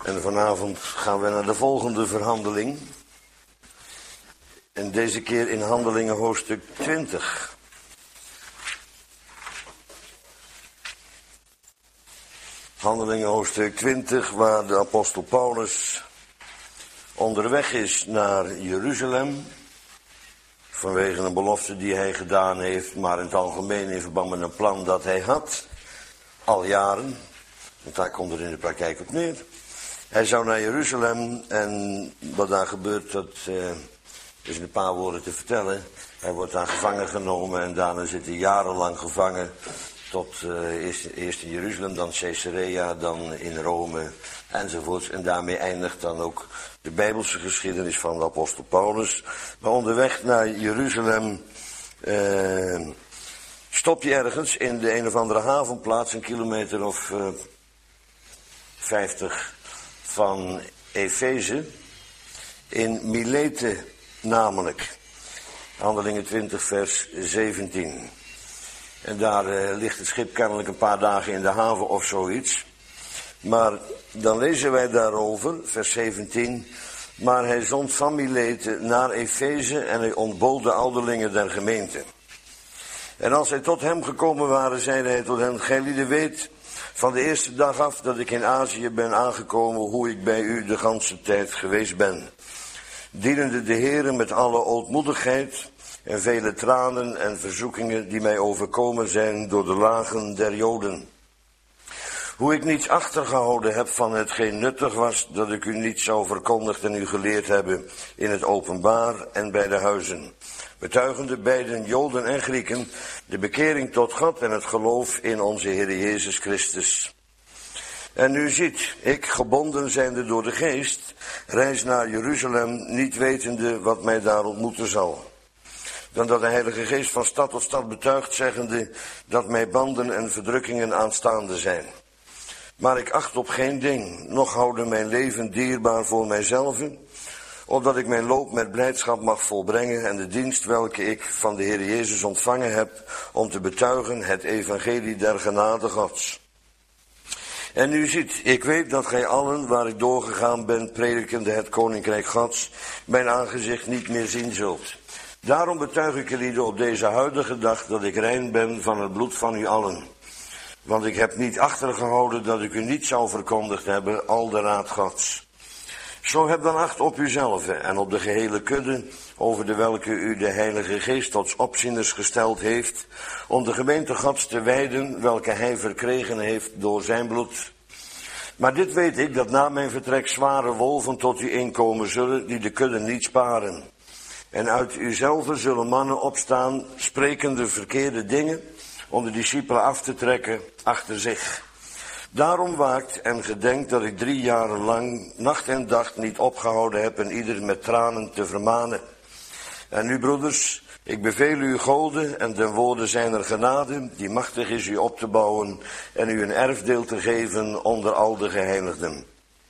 En vanavond gaan we naar de volgende verhandeling. En deze keer in Handelingen hoofdstuk 20. Handelingen hoofdstuk 20, waar de apostel Paulus onderweg is naar Jeruzalem. Vanwege een belofte die hij gedaan heeft, maar in het algemeen in verband met een plan dat hij had. Al jaren. Want daar komt er in de praktijk op neer. Hij zou naar Jeruzalem en wat daar gebeurt, dat is in een paar woorden te vertellen. Hij wordt daar gevangen genomen en daarna zit hij jarenlang gevangen. Tot eerst in Jeruzalem, dan Caesarea, dan in Rome enzovoorts. En daarmee eindigt dan ook de Bijbelse geschiedenis van de apostel Paulus. Maar onderweg naar Jeruzalem stop je ergens in de een of andere havenplaats, een kilometer of 50 van Efeze, in Milete namelijk. Handelingen 20 vers 17. En daar ligt het schip kennelijk een paar dagen in de haven of zoiets. Maar dan lezen wij daarover, vers 17. Maar hij zond van Milete naar Efeze en hij ontbood de ouderlingen der gemeente. En als zij tot hem gekomen waren, zeide hij tot hen: Gijlieden weet van de eerste dag af dat ik in Azië ben aangekomen, hoe ik bij u de ganse tijd geweest ben. Dienende de Heere met alle ootmoedigheid en vele tranen en verzoekingen die mij overkomen zijn door de lagen der Joden. Hoe ik niets achtergehouden heb van hetgeen nuttig was, dat ik u niet zou verkondigd en u geleerd hebben in het openbaar en bij de huizen. Betuigende beiden Joden en Grieken de bekering tot God en het geloof in onze Heer Jezus Christus. En nu ziet, ik, gebonden zijnde door de geest, reis naar Jeruzalem, niet wetende wat mij daar ontmoeten zal. Dan dat de Heilige Geest van stad tot stad betuigt, zeggende dat mij banden en verdrukkingen aanstaande zijn. Maar ik acht op geen ding, noch houden mijn leven dierbaar voor mijzelve, opdat ik mijn loop met blijdschap mag volbrengen en de dienst welke ik van de Heer Jezus ontvangen heb, om te betuigen het evangelie der genade Gods. En nu ziet, ik weet dat gij allen, waar ik doorgegaan ben, predikende het koninkrijk Gods, mijn aangezicht niet meer zien zult. Daarom betuig ik jullie op deze huidige dag dat ik rein ben van het bloed van u allen. Want ik heb niet achtergehouden dat ik u niet zou verkondigd hebben, al de raad Gods. Zo heb dan acht op uzelf en op de gehele kudde, over de welke u de Heilige Geest tot opzieners gesteld heeft, om de gemeente Gods te wijden, welke hij verkregen heeft door zijn bloed. Maar dit weet ik, dat na mijn vertrek zware wolven tot u inkomen zullen, die de kudde niet sparen. En uit uzelf zullen mannen opstaan, sprekende verkeerde dingen, om de discipelen af te trekken achter zich. Daarom waakt en gedenkt dat ik 3 jaren lang nacht en dag niet opgehouden heb en ieder met tranen te vermanen. En nu, broeders, ik beveel u goden en ten woorden zijner genade, die machtig is u op te bouwen en u een erfdeel te geven onder al de geheiligden.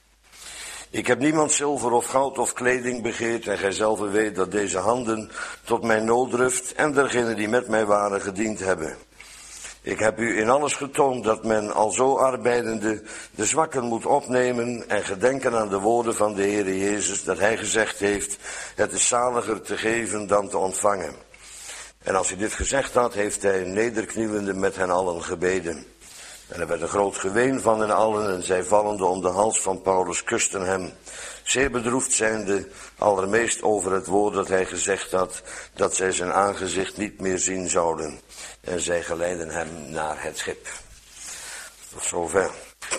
Ik heb niemand zilver of goud of kleding begeerd en gij zelf weet dat deze handen tot mijn nooddruft en dergenen die met mij waren gediend hebben. Ik heb u in alles getoond dat men al zo arbeidende de zwakken moet opnemen en gedenken aan de woorden van de Heere Jezus, dat hij gezegd heeft, het is zaliger te geven dan te ontvangen. En als hij dit gezegd had, heeft hij nederknielende met hen allen gebeden. En er werd een groot geween van hen allen en zij vallende om de hals van Paulus kusten hem. Zeer bedroefd zijnde, allermeest over het woord dat hij gezegd had, dat zij zijn aangezicht niet meer zien zouden. En zij geleidden hem naar het schip. Tot zover.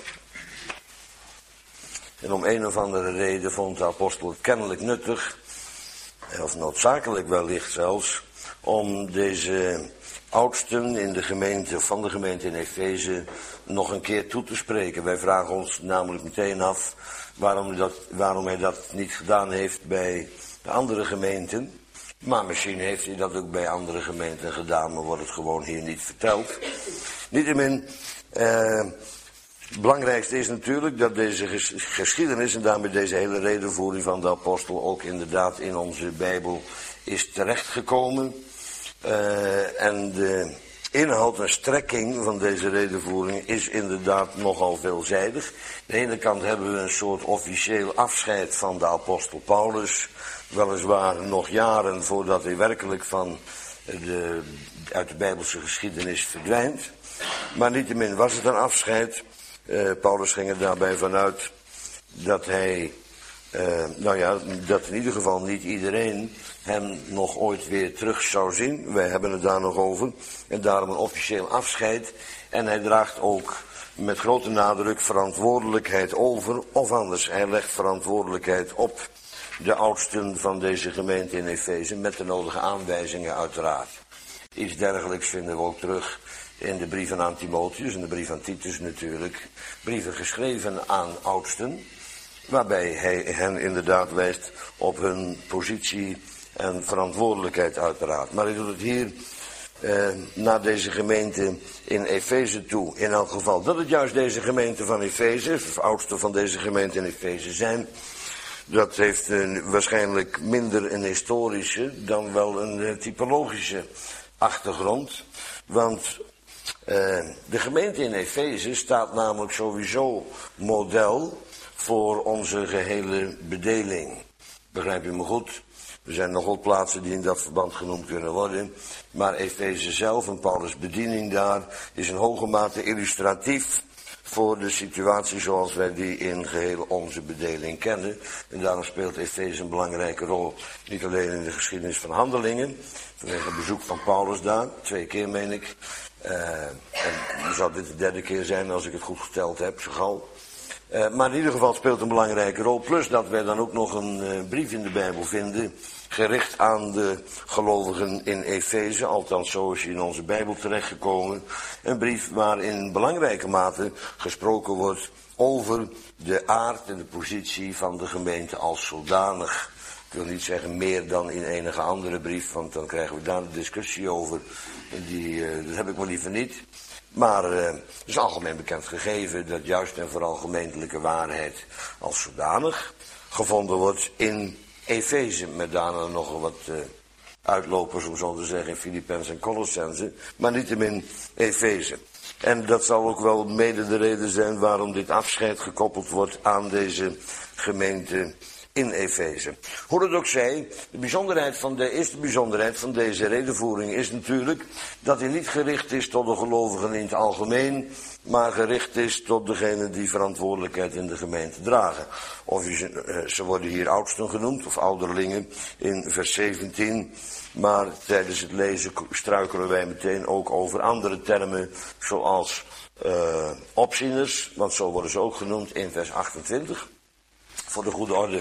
En om een of andere reden vond de apostel het kennelijk nuttig, of noodzakelijk wellicht zelfs, om deze oudsten in de gemeente, van de gemeente in Efeze, nog een keer toe te spreken. Wij vragen ons namelijk meteen af waarom hij dat niet gedaan heeft bij de andere gemeenten. Maar misschien heeft hij dat ook bij andere gemeenten gedaan, maar wordt het gewoon hier niet verteld. Niettemin, het belangrijkste is natuurlijk dat deze geschiedenis en daarmee deze hele redenvoering van de apostel ook inderdaad in onze Bijbel is terechtgekomen. En de inhoud en strekking van deze redenvoering is inderdaad nogal veelzijdig. Aan de ene kant hebben we een soort officieel afscheid van de apostel Paulus. Weliswaar nog jaren voordat hij werkelijk uit de Bijbelse geschiedenis verdwijnt. Maar niettemin was het een afscheid. Paulus ging er daarbij vanuit dat dat in ieder geval niet iedereen hem nog ooit weer terug zou zien. Wij hebben het daar nog over. En daarom een officieel afscheid. En hij draagt ook met grote nadruk verantwoordelijkheid over. Of anders, hij legt verantwoordelijkheid op de oudsten van deze gemeente in Efeze. Met de nodige aanwijzingen uiteraard. Iets dergelijks vinden we ook terug in de brieven aan Timotheus en de brief aan Titus natuurlijk. Brieven geschreven aan oudsten. Waarbij hij hen inderdaad wijst op hun positie en verantwoordelijkheid uiteraard. Maar hij doet het hier naar deze gemeente in Efeze toe. In elk geval dat het juist deze gemeente van Efeze, of oudsten van deze gemeente in Efeze zijn. Dat heeft waarschijnlijk minder een historische dan wel een typologische achtergrond. Want de gemeente in Efeze staat namelijk sowieso model voor onze gehele bedeling. Begrijp je me goed? Er zijn nog wel plaatsen die in dat verband genoemd kunnen worden. Maar Efeze zelf en Paulus' bediening daar is in hoge mate illustratief voor de situatie zoals wij die in geheel onze bedeling kennen. En daarom speelt Efeze een belangrijke rol. Niet alleen in de geschiedenis van Handelingen, vanwege het bezoek van Paulus daar, 2 keer meen ik. En dan zou dit de 3e keer zijn als ik het goed geteld heb, zo gauw. Maar in ieder geval speelt een belangrijke rol. Plus dat wij dan ook nog een brief in de Bijbel vinden, gericht aan de gelovigen in Efeze. Althans, zo is hij in onze Bijbel terechtgekomen. Een brief waarin in belangrijke mate gesproken wordt over de aard en de positie van de gemeente als zodanig. Ik wil niet zeggen meer dan in enige andere brief, want dan krijgen we daar een discussie over. Dat heb ik wel liever niet. Maar het is algemeen bekend gegeven dat juist en vooral gemeentelijke waarheid als zodanig gevonden wordt in Efeze. Met daarna nog wat uitlopers, om zo te zeggen, in Filippenzen en Colossenzen. Maar niettemin Efeze. En dat zal ook wel mede de reden zijn waarom dit afscheid gekoppeld wordt aan deze gemeente in Efeze. Hoe het ook zij, de eerste bijzonderheid van deze redenvoering is natuurlijk dat hij niet gericht is tot de gelovigen in het algemeen, maar gericht is tot degenen die verantwoordelijkheid in de gemeente dragen. Of ze worden hier oudsten genoemd, of ouderlingen, in vers 17. Maar tijdens het lezen struikelen wij meteen ook over andere termen, zoals opzieners, want zo worden ze ook genoemd in vers 28. Voor de goede orde,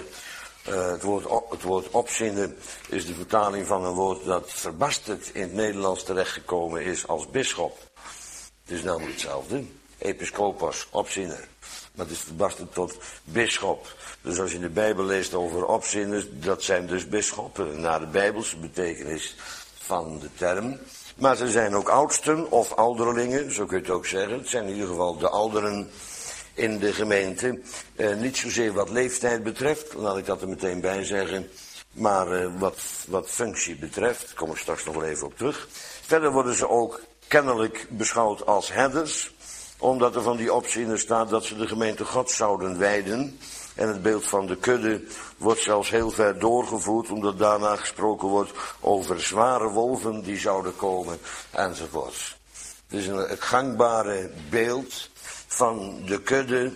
het woord opzinnen is de vertaling van een woord dat verbasterd in het Nederlands terechtgekomen is als bisschop. Het is namelijk hetzelfde. Episcopos, opzinner. Maar het is verbasterd tot bisschop. Dus als je de Bijbel leest over opzinners, dat zijn dus bisschoppen, naar de Bijbelse betekenis van de term. Maar ze zijn ook oudsten of ouderlingen, zo kun je het ook zeggen. Het zijn in ieder geval de ouderen in de gemeente. Niet zozeer wat leeftijd betreft, laat ik dat er meteen bij zeggen. Maar wat functie betreft, daar kom ik straks nog wel even op terug. Verder worden ze ook kennelijk beschouwd als herders, omdat er van die opzieners staat dat ze de gemeente God zouden wijden. En het beeld van de kudde wordt zelfs heel ver doorgevoerd, omdat daarna gesproken wordt over zware wolven die zouden komen, enzovoorts. Het is het gangbare beeld van de kudde,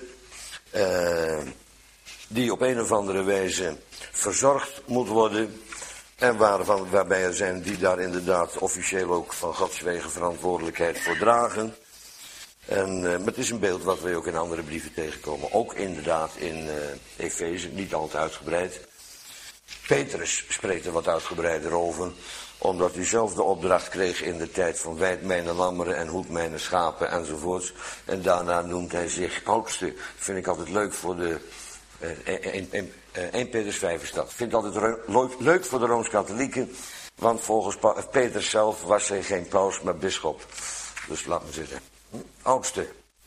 die op een of andere wijze verzorgd moet worden. En waarbij er zijn die daar inderdaad officieel ook van Gods wegen verantwoordelijkheid voor dragen. En het is een beeld wat wij ook in andere brieven tegenkomen. Ook inderdaad in Efeze, niet al te uitgebreid. Petrus spreekt er wat uitgebreider over, omdat hij zelf de opdracht kreeg in de tijd van wijd mijn lammeren en hoed mijn schapen enzovoorts. En daarna noemt hij zich oudste. Vind ik altijd leuk voor de 1 Petrus 5 is dat. Vind ik altijd leuk voor de Rooms-Katholieken, want volgens Petrus zelf was hij geen paus, maar bisschop. Dus laat me zitten. Oudste.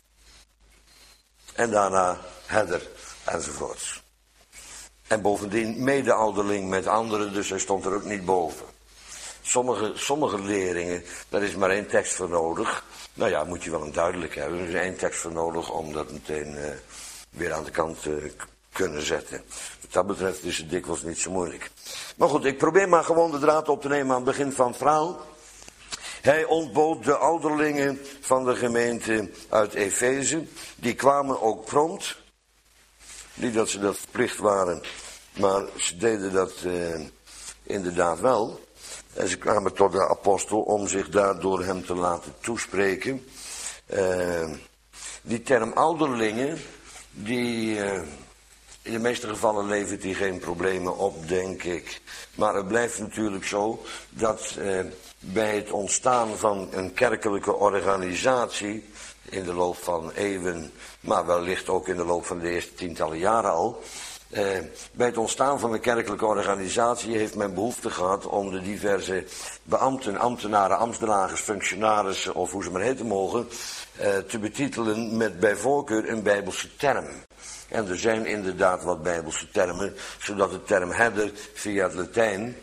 En daarna herder enzovoorts. En bovendien mede-ouderling met anderen, dus hij stond er ook niet boven. Sommige leringen, daar is maar één tekst voor nodig. Nou ja, moet je wel een duidelijk hebben. Er is één tekst voor nodig om dat meteen weer aan de kant te kunnen zetten. Wat dat betreft is het dikwijls niet zo moeilijk. Maar goed, ik probeer maar gewoon de draad op te nemen aan het begin van het verhaal. Hij ontbood de ouderlingen van de gemeente uit Efeze. Die kwamen ook prompt. Niet dat ze dat verplicht waren, maar ze deden dat inderdaad wel. En ze kwamen tot de apostel om zich daar door hem te laten toespreken. Die term ouderlingen, in de meeste gevallen levert die geen problemen op, denk ik. Maar het blijft natuurlijk zo dat bij het ontstaan van een kerkelijke organisatie, in de loop van eeuwen, maar wellicht ook in de loop van de eerste tientallen jaren al, bij het ontstaan van een kerkelijke organisatie heeft men behoefte gehad om de diverse beambten, ambtenaren, ambtsdragers, functionarissen of hoe ze maar heten mogen, te betitelen met bij voorkeur een Bijbelse term. En er zijn inderdaad wat Bijbelse termen, zodat de term herder via het Latijn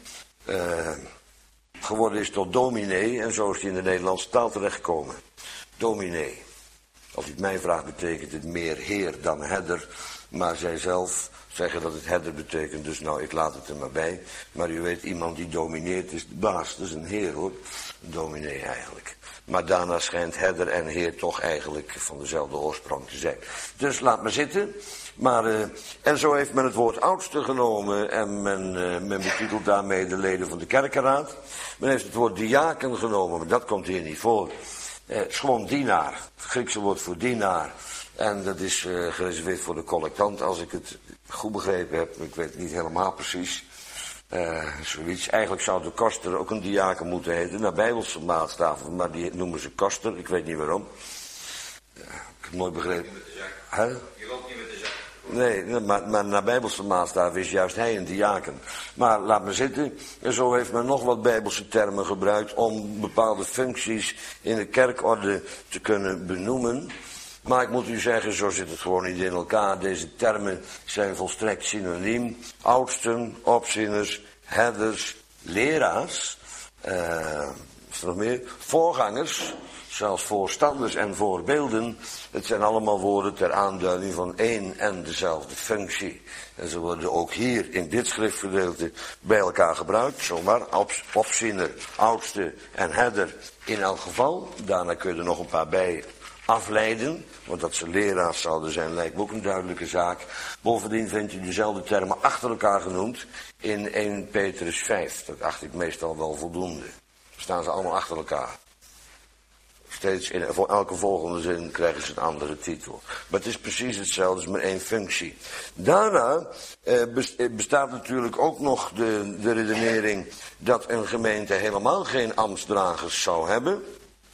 geworden is tot dominee, en zo is die in de Nederlandse taal terechtgekomen. Dominee. Als u het mij vraagt, betekent het meer heer dan herder, maar zij zelf zeggen dat het herder betekent, dus nou, ik laat het er maar bij. Maar u weet, iemand die domineert is de baas, dat is een heer hoor, een dominee eigenlijk. Maar daarna schijnt herder en heer toch eigenlijk van dezelfde oorsprong te zijn. Dus laat maar zitten. En zo heeft men het woord oudste genomen en men betitelt daarmee de leden van de kerkenraad. Men heeft het woord diaken genomen, maar dat komt hier niet voor. Het is gewoon dienaar, het Griekse woord voor dienaar. En dat is gereserveerd voor de collectant, als ik het goed begrepen heb. Ik weet het niet helemaal precies. Zoiets. Eigenlijk zou de koster ook een diaken moeten heten, naar Bijbelse maatstaven, maar die noemen ze koster, ik weet niet waarom. Ik heb nooit begrepen. Hè? Je loopt niet met de zak. Nee, maar naar Bijbelse maatstaven is juist hij een diaken. Maar laat me zitten. En zo heeft men nog wat Bijbelse termen gebruikt om bepaalde functies in de kerkorde te kunnen benoemen. Maar ik moet u zeggen, zo zit het gewoon niet in elkaar. Deze termen zijn volstrekt synoniem. Oudsten, opzieners, herders, leraars. Is er nog meer? Voorgangers, zelfs voorstanders en voorbeelden. Het zijn allemaal woorden ter aanduiding van één en dezelfde functie. En ze worden ook hier in dit schriftgedeelte bij elkaar gebruikt. Zomaar opziener, oudste en herder in elk geval. Daarna kun je er nog een paar bij afleiden, want dat ze leraars zouden zijn lijkt me ook een duidelijke zaak. Bovendien vind je dezelfde termen achter elkaar genoemd in 1 Petrus 5. Dat acht ik meestal wel voldoende. Staan ze allemaal achter elkaar. Steeds voor elke volgende zin krijgen ze een andere titel. Maar het is precies hetzelfde, het is maar één functie. Daarna bestaat natuurlijk ook nog de redenering dat een gemeente helemaal geen ambtsdragers zou hebben.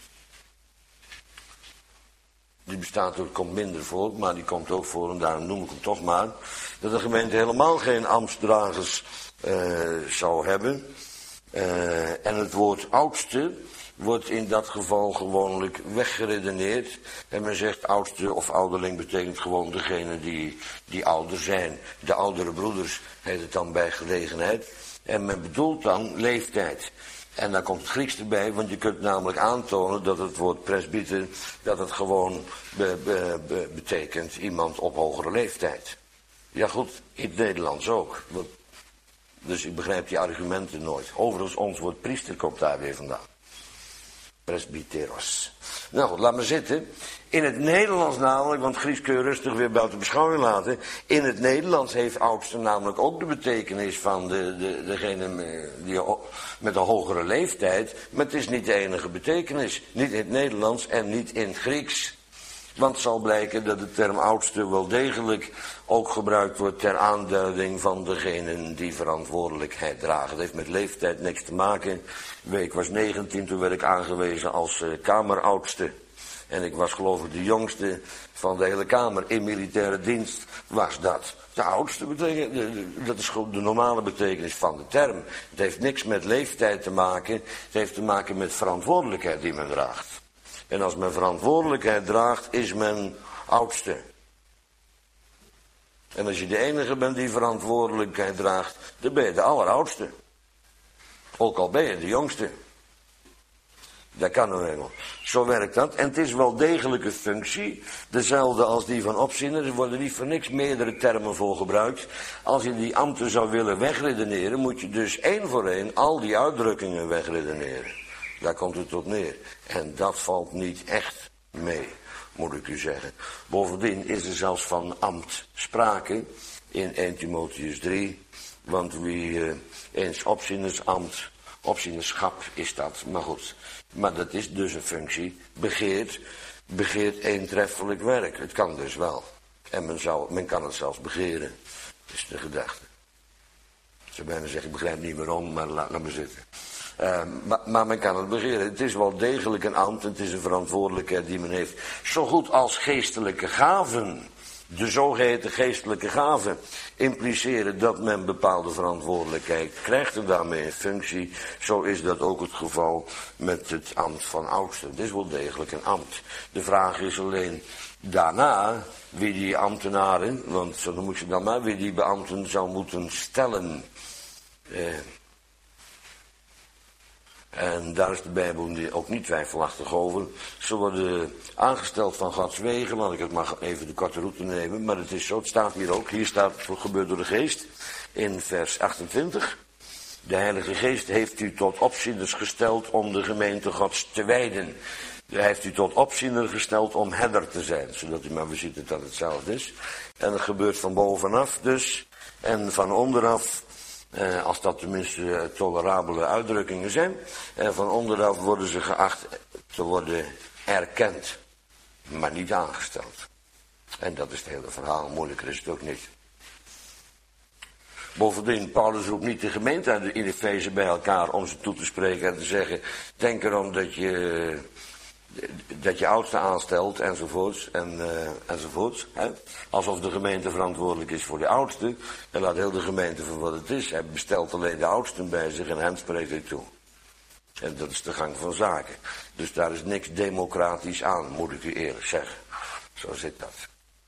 Die bestaat ook, komt minder voor, maar die komt ook voor, en daarom noem ik hem toch maar. Dat een gemeente helemaal geen ambtsdragers zou hebben. En het woord oudste wordt in dat geval gewoonlijk weggeredeneerd. En men zegt oudste of ouderling betekent gewoon degene die ouder zijn. De oudere broeders heet het dan bij gelegenheid. En men bedoelt dan leeftijd. En dan komt het Grieks erbij, want je kunt namelijk aantonen dat het woord presbyter, dat het gewoon betekent iemand op hogere leeftijd. Ja goed, in het Nederlands ook. Dus ik begrijp die argumenten nooit. Overigens, ons woord priester komt daar weer vandaan. Presbyteros. Nou goed, laat maar zitten. In het Nederlands namelijk, want Grieks kun je rustig weer buiten beschouwing laten. In het Nederlands heeft oudste namelijk ook de betekenis van degene die met een hogere leeftijd. Maar het is niet de enige betekenis. Niet in het Nederlands en niet in het Grieks. Want het zal blijken dat de term oudste wel degelijk ook gebruikt wordt ter aanduiding van degenen die verantwoordelijkheid dragen. Het heeft met leeftijd niks te maken. Ik was 19, toen werd ik aangewezen als kameroudste. En ik was geloof ik de jongste van de hele kamer. In militaire dienst was dat. De oudste betekent, dat is gewoon de normale betekenis van de term. Het heeft niks met leeftijd te maken. Het heeft te maken met verantwoordelijkheid die men draagt. En als men verantwoordelijkheid draagt, is men oudste. En als je de enige bent die verantwoordelijkheid draagt, dan ben je de alleroudste. Ook al ben je de jongste. Dat kan nou eenmaal. Zo werkt dat. En het is wel degelijk een functie. Dezelfde als die van opziener. Er worden niet voor niks meerdere termen voor gebruikt. Als je die ambten zou willen wegredeneren, moet je dus één voor één al die uitdrukkingen wegredeneren. Daar komt het op neer. En dat valt niet echt mee, moet ik u zeggen. Bovendien is er zelfs van ambt sprake in 1 Timotheüs 3. Want wie eens opzienersambt, opzienerschap is dat, maar goed. Maar dat is dus een functie, begeert eentreffelijk werk. Het kan dus wel. En men kan het zelfs begeren. Dat is de gedachte. Ik zou bijna zeggen, ik begrijp niet waarom, maar laat maar zitten. Maar men kan het begeren. Het is wel degelijk een ambt, het is een verantwoordelijkheid die men heeft. Zo goed als geestelijke gaven, de zogeheten geestelijke gaven, impliceren dat men bepaalde verantwoordelijkheid krijgt en daarmee een functie. Zo is dat ook het geval met het ambt van oudste. Het is wel degelijk een ambt. De vraag is alleen daarna wie die ambtenaren, want zo noem ik ze dan maar, wie die beambten zou moeten stellen. En daar is de Bijbel ook niet twijfelachtig over. Ze worden aangesteld van Gods wegen, laat ik het maar even de korte route nemen. Maar het is zo, het staat hier ook. Hier staat het gebeurt door de geest in vers 28. De Heilige Geest heeft u tot opzieners gesteld om de gemeente Gods te wijden. Hij heeft u tot opziener gesteld om herder te zijn, zodat u maar ziet dat het hetzelfde is. En het gebeurt van bovenaf dus, en van onderaf. Als dat tenminste tolerabele uitdrukkingen zijn. En van onderaf worden ze geacht te worden erkend. Maar niet aangesteld. En dat is het hele verhaal. Moeilijker is het ook niet. Bovendien, Paulus roept niet de gemeente in Efeze bij elkaar om ze toe te spreken en te zeggen, denk erom dat je oudste aanstelt enzovoorts. Hè? Alsof de gemeente verantwoordelijk is voor de oudste. En laat heel de gemeente voor wat het is. Hij bestelt alleen de oudsten bij zich en hen spreekt hij toe. En dat is de gang van zaken. Dus daar is niks democratisch aan, moet ik u eerlijk zeggen. Zo zit dat.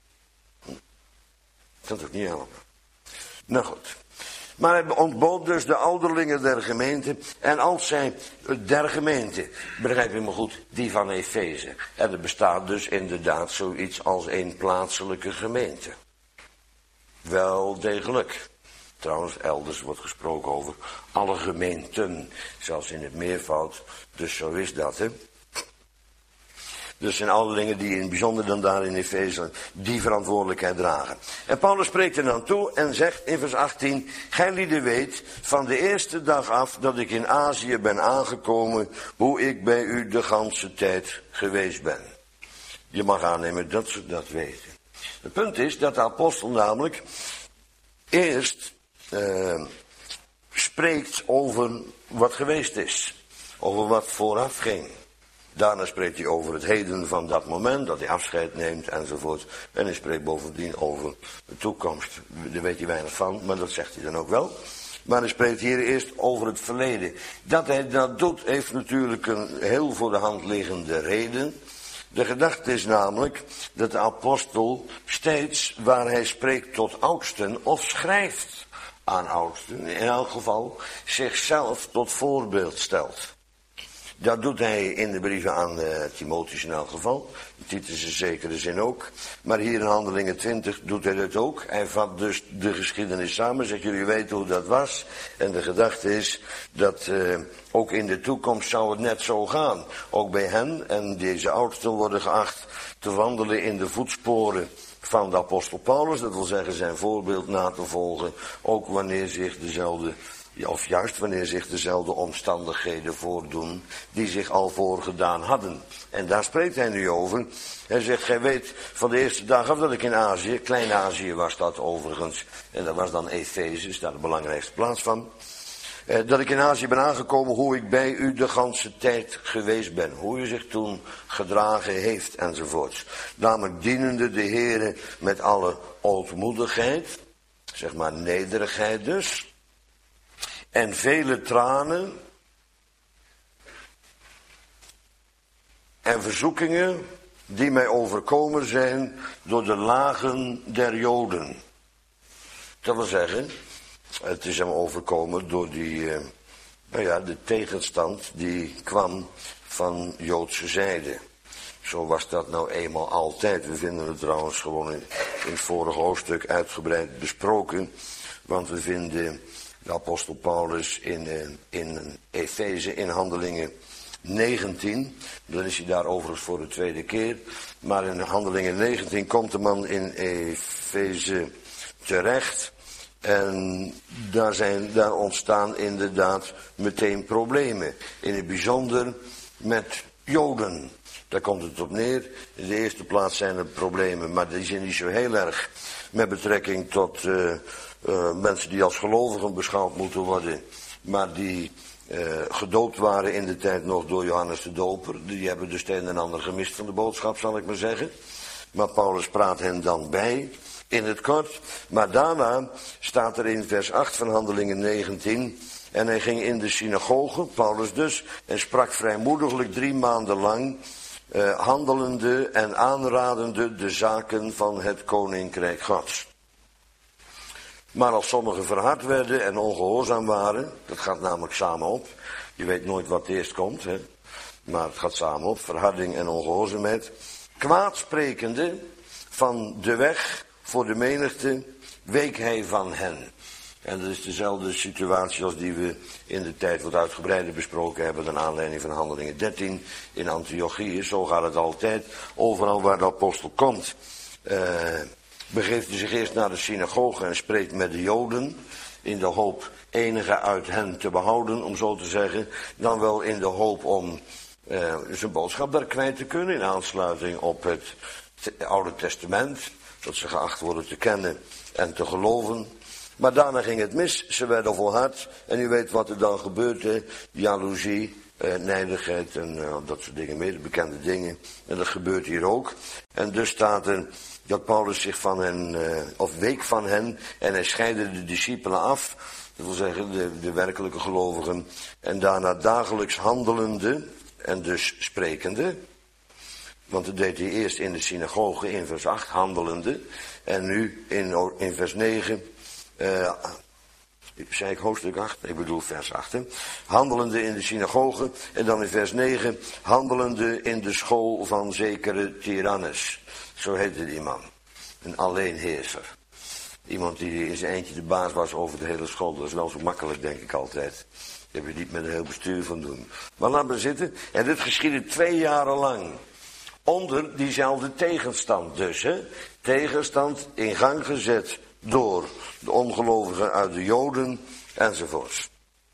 Dat ook niet helemaal. Nou goed. Maar hij ontbood dus de ouderlingen der gemeente. En als zij der gemeente, begrijp je me goed, die van Efeze. En er bestaat dus inderdaad zoiets als een plaatselijke gemeente. Wel degelijk. Trouwens, elders wordt gesproken over alle gemeenten. Zelfs in het meervoud. Dus zo is dat, hè. Dus zijn ouderlingen die in het bijzonder dan daar in Efeze die verantwoordelijkheid dragen. En Paulus spreekt er dan toe en zegt in vers 18. Gij lieden weet van de eerste dag af dat ik in Azië ben aangekomen, hoe ik bij u de ganse tijd geweest ben. Je mag aannemen dat ze dat weten. Het punt is dat de apostel namelijk eerst spreekt over wat geweest is. Over wat vooraf ging. Daarna spreekt hij over het heden van dat moment, dat hij afscheid neemt enzovoort. En hij spreekt bovendien over de toekomst. Daar weet hij weinig van, maar dat zegt hij dan ook wel. Maar hij spreekt hier eerst over het verleden. Dat hij dat doet, heeft natuurlijk een heel voor de hand liggende reden. De gedachte is namelijk dat de apostel steeds waar hij spreekt tot oudsten of schrijft aan oudsten, in elk geval zichzelf tot voorbeeld stelt. Dat doet hij in de brieven aan Timotheus in elk geval. Titus in zekere zin ook. Maar hier in Handelingen 20 doet hij dat ook. Hij vat dus de geschiedenis samen. Zegt, jullie weten hoe dat was. En de gedachte is dat ook in de toekomst zou het net zo gaan. Ook bij hen. En deze oudsten worden geacht te wandelen in de voetsporen van de apostel Paulus. Dat wil zeggen zijn voorbeeld na te volgen. Ook wanneer zich dezelfde... Of juist wanneer zich dezelfde omstandigheden voordoen die zich al voorgedaan hadden. En daar spreekt hij nu over. Hij zegt, gij weet van de eerste dag af dat ik in Azië, Klein-Azië was dat overigens, en dat was dan Efeze, is daar de belangrijkste plaats van. Dat ik in Azië ben aangekomen, hoe ik bij u de ganse tijd geweest ben. Hoe u zich toen gedragen heeft enzovoorts. Namelijk dienende de Heere met alle ootmoedigheid, zeg maar nederigheid dus. En vele tranen en verzoekingen die mij overkomen zijn door de lagen der Joden. Dat wil zeggen, het is hem overkomen door Nou ja, de tegenstand die kwam van Joodse zijde. Zo was dat nou eenmaal altijd. We vinden het trouwens gewoon in het vorige hoofdstuk uitgebreid besproken. Want we vinden de apostel Paulus in Efeze, in Handelingen 19. Dan is hij daar overigens voor de tweede keer. Maar in Handelingen 19 komt de man in Efeze terecht. En daar ontstaan inderdaad meteen problemen. In het bijzonder met Joden. Daar komt het op neer. In de eerste plaats zijn er problemen, maar die zijn niet zo heel erg met betrekking tot mensen die als gelovigen beschouwd moeten worden. Maar die gedoopt waren in de tijd nog door Johannes de Doper. Die hebben dus het een en ander gemist van de boodschap, zal ik maar zeggen. Maar Paulus praat hen dan bij, in het kort. Maar daarna staat er in vers 8 van Handelingen 19... En hij ging in de synagoge, Paulus dus, en sprak vrijmoediglijk 3 maanden lang, handelende en aanradende de zaken van het koninkrijk Gods. Maar als sommigen verhard werden en ongehoorzaam waren, dat gaat namelijk samen op. Je weet nooit wat eerst komt, hè? Maar het gaat samen op, verharding en ongehoorzaamheid. Kwaadsprekende van de weg voor de menigte, week hij van hen. En dat is dezelfde situatie als die we in de tijd wat uitgebreider besproken hebben, naar aanleiding van Handelingen 13 in Antiochië. Zo gaat het altijd. Overal waar de apostel komt, begeeft hij zich eerst naar de synagoge en spreekt met de Joden, in de hoop enige uit hen te behouden, om zo te zeggen. Dan wel in de hoop om zijn boodschap daar kwijt te kunnen, in aansluiting op het Oude Testament, dat ze geacht worden te kennen en te geloven. Maar daarna ging het mis, ze werden volhard. En u weet wat er dan gebeurt, hè? Jaloezie, nijdigheid en dat soort dingen meer, bekende dingen. En dat gebeurt hier ook. En dus staat er dat Paulus zich van hen, of week van hen, en hij scheidde de discipelen af. Dat wil zeggen, de werkelijke gelovigen. En daarna dagelijks handelende, en dus sprekende. Want dat deed hij eerst in de synagoge in vers 8, handelende. En nu in vers 9... zei ik hoofdstuk 8? Ik bedoel vers 8. Hè? Handelende in de synagoge. En dan in vers 9. Handelende in de school van zekere Tyrannus. Zo heette die man. Een alleenheerser. Iemand die in zijn eentje de baas was over de hele school. Dat is wel zo makkelijk, denk ik altijd. Daar heb je niet met een heel bestuur van doen. Maar laat maar zitten. En dit geschiedde 2 jaar lang. Onder diezelfde tegenstand dus. Hè? Tegenstand in gang gezet door de ongelovigen uit de Joden enzovoorts.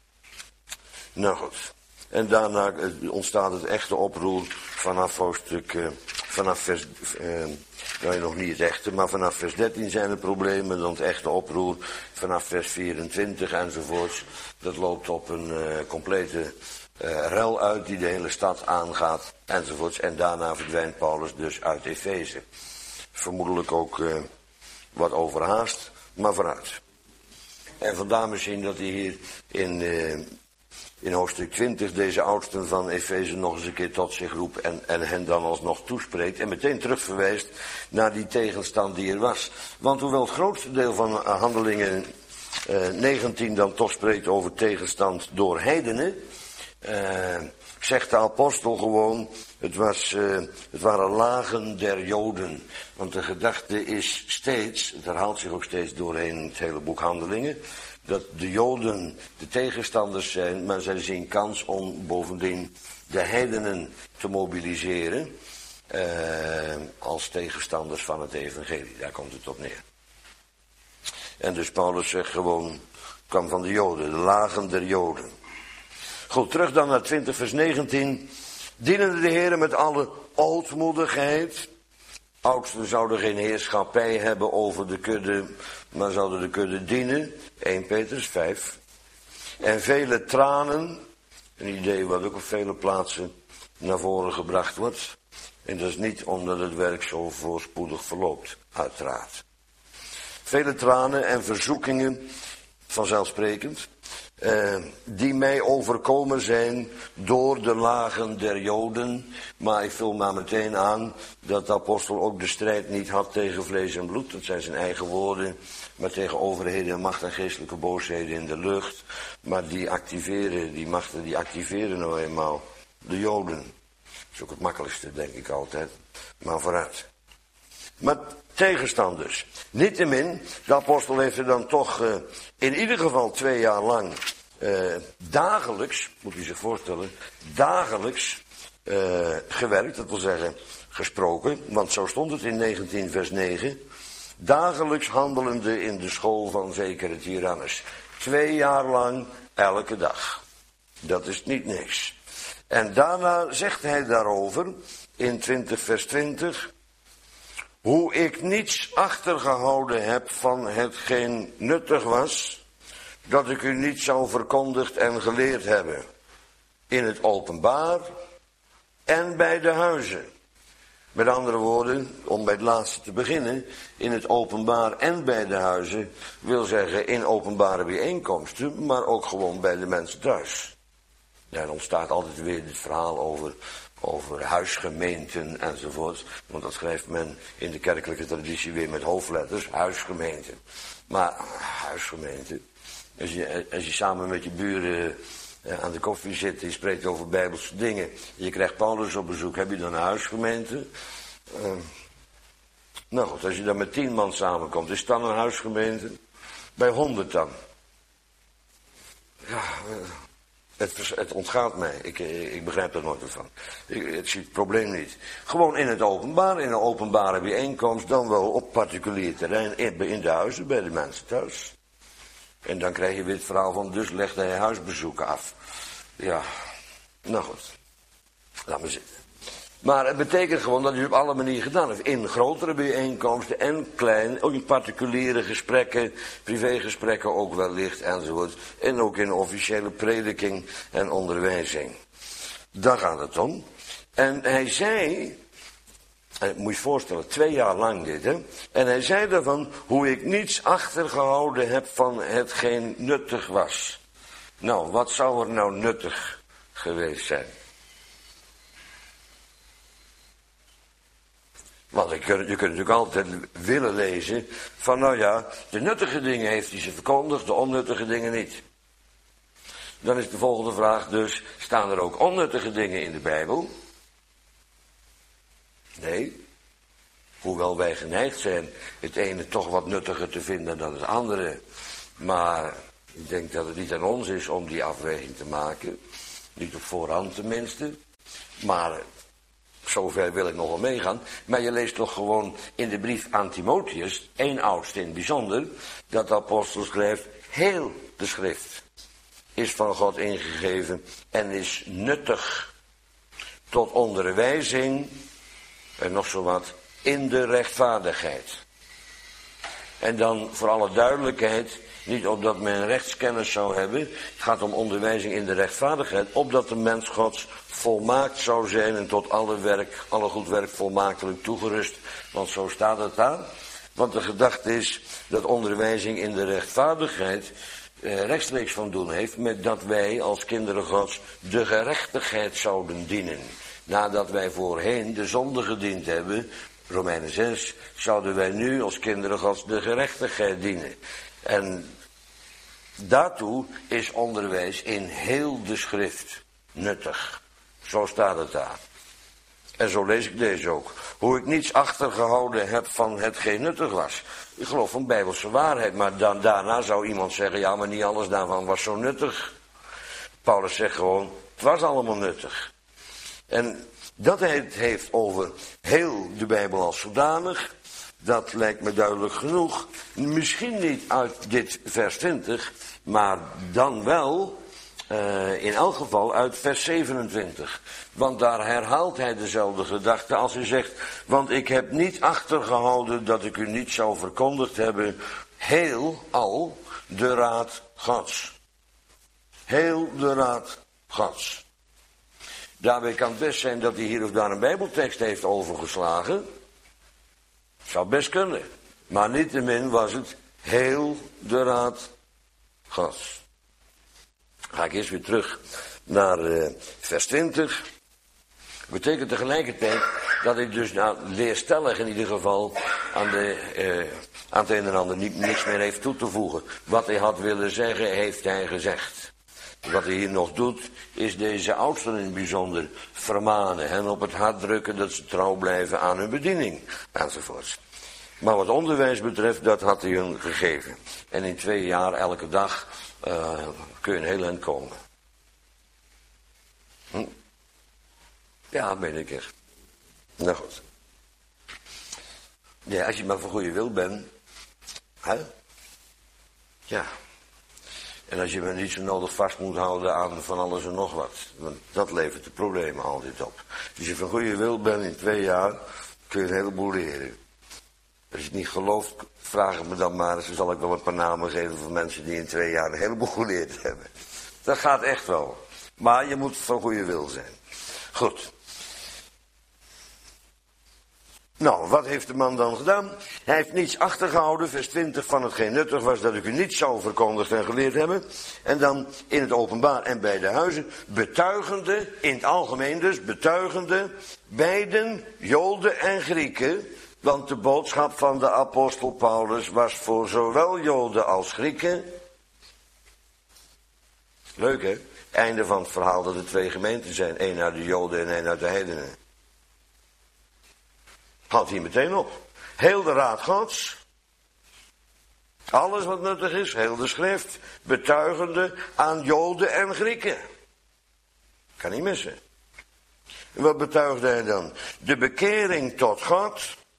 Nou goed. En daarna ontstaat het echte oproer vanaf hoofdstuk, vanaf vers, nou nog niet het echte, maar vanaf vers 13 zijn er problemen, dan het echte oproer vanaf vers 24 enzovoorts. Dat loopt op een complete rel uit die de hele stad aangaat enzovoorts. En daarna verdwijnt Paulus dus uit Efeze. Vermoedelijk ook wat overhaast, maar vooruit. En vandaar misschien dat hij hier in hoofdstuk 20 deze oudsten van Efeze nog eens een keer tot zich roept en hen dan alsnog toespreekt. En meteen terugverwijst naar die tegenstand die er was. Want hoewel het grootste deel van Handelingen 19 dan toch spreekt over tegenstand door heidenen, zegt de apostel gewoon, het waren lagen der Joden. Want de gedachte is steeds, het herhaalt zich ook steeds doorheen het hele boek Handelingen, dat de Joden de tegenstanders zijn, maar zij zien kans om bovendien de heidenen te mobiliseren als tegenstanders van het evangelie. Daar komt het op neer. En dus Paulus zegt gewoon, kwam van de Joden, de lagen der Joden. Goed, terug dan naar 20 vers 19. Dienen de Heere met alle ootmoedigheid. Oudsten zouden geen heerschappij hebben over de kudde, maar zouden de kudde dienen. 1 Petrus 5. En vele tranen. Een idee wat ook op vele plaatsen naar voren gebracht wordt. En dat is niet omdat het werk zo voorspoedig verloopt, uiteraard. Vele tranen en verzoekingen, vanzelfsprekend. die mij overkomen zijn door de lagen der Joden. Maar ik vul maar meteen aan dat de apostel ook de strijd niet had tegen vlees en bloed. Dat zijn zijn eigen woorden. Maar tegen overheden en macht en geestelijke boosheden in de lucht. Maar die activeren, die machten, die activeren nou eenmaal de Joden. Dat is ook het makkelijkste, denk ik altijd. Maar vooruit. Maar tegenstanders. Niettemin, de apostel heeft er dan toch in ieder geval 2 jaar lang dagelijks, moet u zich voorstellen, dagelijks gewerkt. Dat wil zeggen gesproken, want zo stond het in 19 vers 9. Dagelijks handelende in de school van zekere Tyrannus. 2 jaar lang, elke dag. Dat is niet niks. En daarna zegt hij daarover, in 20 vers 20... hoe ik niets achtergehouden heb van hetgeen nuttig was, dat ik u niet zou verkondigd en geleerd hebben. In het openbaar en bij de huizen. Met andere woorden, om bij het laatste te beginnen, in het openbaar en bij de huizen, wil zeggen in openbare bijeenkomsten, maar ook gewoon bij de mensen thuis. Ja, er ontstaat altijd weer het verhaal over huisgemeenten enzovoort. Want dat schrijft men in de kerkelijke traditie weer met hoofdletters, huisgemeenten. Maar huisgemeenten, als je samen met je buren aan de koffie zit en je spreekt over bijbelse dingen, je krijgt Paulus op bezoek, heb je dan een huisgemeente? Nou goed, als je dan met 10 man samenkomt, is het dan een huisgemeente? Bij 100 dan? Ja, het ontgaat mij. Ik begrijp er nooit van. Ik zie het probleem niet. Gewoon in het openbaar, in een openbare bijeenkomst, dan wel op particulier terrein, in de huizen, bij de mensen thuis. En dan krijg je weer het verhaal van, dus legde hij huisbezoeken af. Ja, nou goed. Laat maar zitten. Maar het betekent gewoon dat hij het op alle manieren gedaan heeft. In grotere bijeenkomsten en klein, ook in particuliere gesprekken, privégesprekken ook wellicht enzovoort. En ook in officiële prediking en onderwijzing. Daar gaat het om. En hij zei, moet je je voorstellen, 2 jaar lang dit, hè. En hij zei daarvan, hoe ik niets achtergehouden heb van hetgeen nuttig was. Nou, wat zou er nou nuttig geweest zijn? Want je kunt natuurlijk altijd willen lezen van, nou ja, de nuttige dingen heeft hij ze verkondigd, de onnuttige dingen niet. Dan is de volgende vraag dus, staan er ook onnuttige dingen in de Bijbel? Nee. Hoewel wij geneigd zijn het ene toch wat nuttiger te vinden dan het andere. Maar ik denk dat het niet aan ons is om die afweging te maken. Niet op voorhand tenminste. Maar zover wil ik nog wel meegaan. Maar je leest toch gewoon in de brief aan Timotheus, 1 oudste in het bijzonder, dat de apostel schrijft, heel de schrift is van God ingegeven en is nuttig tot onderwijzing en nog zo wat in de rechtvaardigheid. En dan voor alle duidelijkheid, niet opdat men rechtskennis zou hebben, het gaat om onderwijzing in de rechtvaardigheid, opdat de mens Gods volmaakt zou zijn en tot alle goed werk volmaaktelijk toegerust. Want zo staat het daar. Want de gedachte is dat onderwijzing in de rechtvaardigheid rechtstreeks van doen heeft met dat wij als kinderen Gods de gerechtigheid zouden dienen. Nadat wij voorheen de zonde gediend hebben, Romeinen 6, zouden wij nu als kinderen Gods de gerechtigheid dienen. En daartoe is onderwijs in heel de schrift nuttig. Zo staat het daar. En zo lees ik deze ook. Hoe ik niets achtergehouden heb van hetgeen nuttig was. Ik geloof van bijbelse waarheid, maar dan, daarna zou iemand zeggen, ja, maar niet alles daarvan was zo nuttig. Paulus zegt gewoon, het was allemaal nuttig. En dat hij het heeft over heel de Bijbel als zodanig, dat lijkt me duidelijk genoeg. Misschien niet uit dit vers 20, maar dan wel in elk geval uit vers 27. Want daar herhaalt hij dezelfde gedachte als hij zegt, want ik heb niet achtergehouden dat ik u niet zou verkondigd hebben, heel al de raad Gods. Heel de raad Gods. Daarbij kan het best zijn dat hij hier of daar een bijbeltekst heeft overgeslagen. Zou best kunnen. Maar niettemin was het heel de raad Gods. Ga ik eerst weer terug naar vers 20. Dat betekent tegelijkertijd dat hij dus leerstellig in ieder geval aan het een en ander niks meer heeft toe te voegen. Wat hij had willen zeggen, heeft hij gezegd. Wat hij hier nog doet, is deze oudsten in het bijzonder vermanen. En op het hart drukken dat ze trouw blijven aan hun bediening. Enzovoorts. Maar wat onderwijs betreft, dat had hij hun gegeven. En in 2 jaar, elke dag, kun je een heel eind komen. Ja, ben ik er. Nou goed. Ja, als je maar van goede wil bent. Hè? Ja. En als je me niet zo nodig vast moet houden aan van alles en nog wat. Want dat levert de problemen altijd op. Als je van goede wil bent in 2 jaar, kun je een heleboel leren. Als je het niet gelooft, vraag het me dan maar. Dan zal ik wel een paar namen geven van mensen die in 2 jaar een heleboel geleerd hebben. Dat gaat echt wel. Maar je moet van goede wil zijn. Goed. Nou, wat heeft de man dan gedaan? Hij heeft niets achtergehouden, vers 20, van hetgeen nuttig was dat ik u niet zou verkondigd en geleerd hebben. En dan in het openbaar en bij de huizen, betuigende, in het algemeen dus, betuigende, beiden, Joden en Grieken. Want de boodschap van de apostel Paulus was voor zowel Joden als Grieken. Leuk hè? Einde van het verhaal dat er 2 gemeenten zijn, 1 uit de Joden en 1 uit de heidenen. Houdt hier meteen op. Heel de raad Gods. Alles wat nuttig is, heel de schrift. Betuigende aan Joden en Grieken. Kan niet missen. En wat betuigde hij dan? De bekering tot God.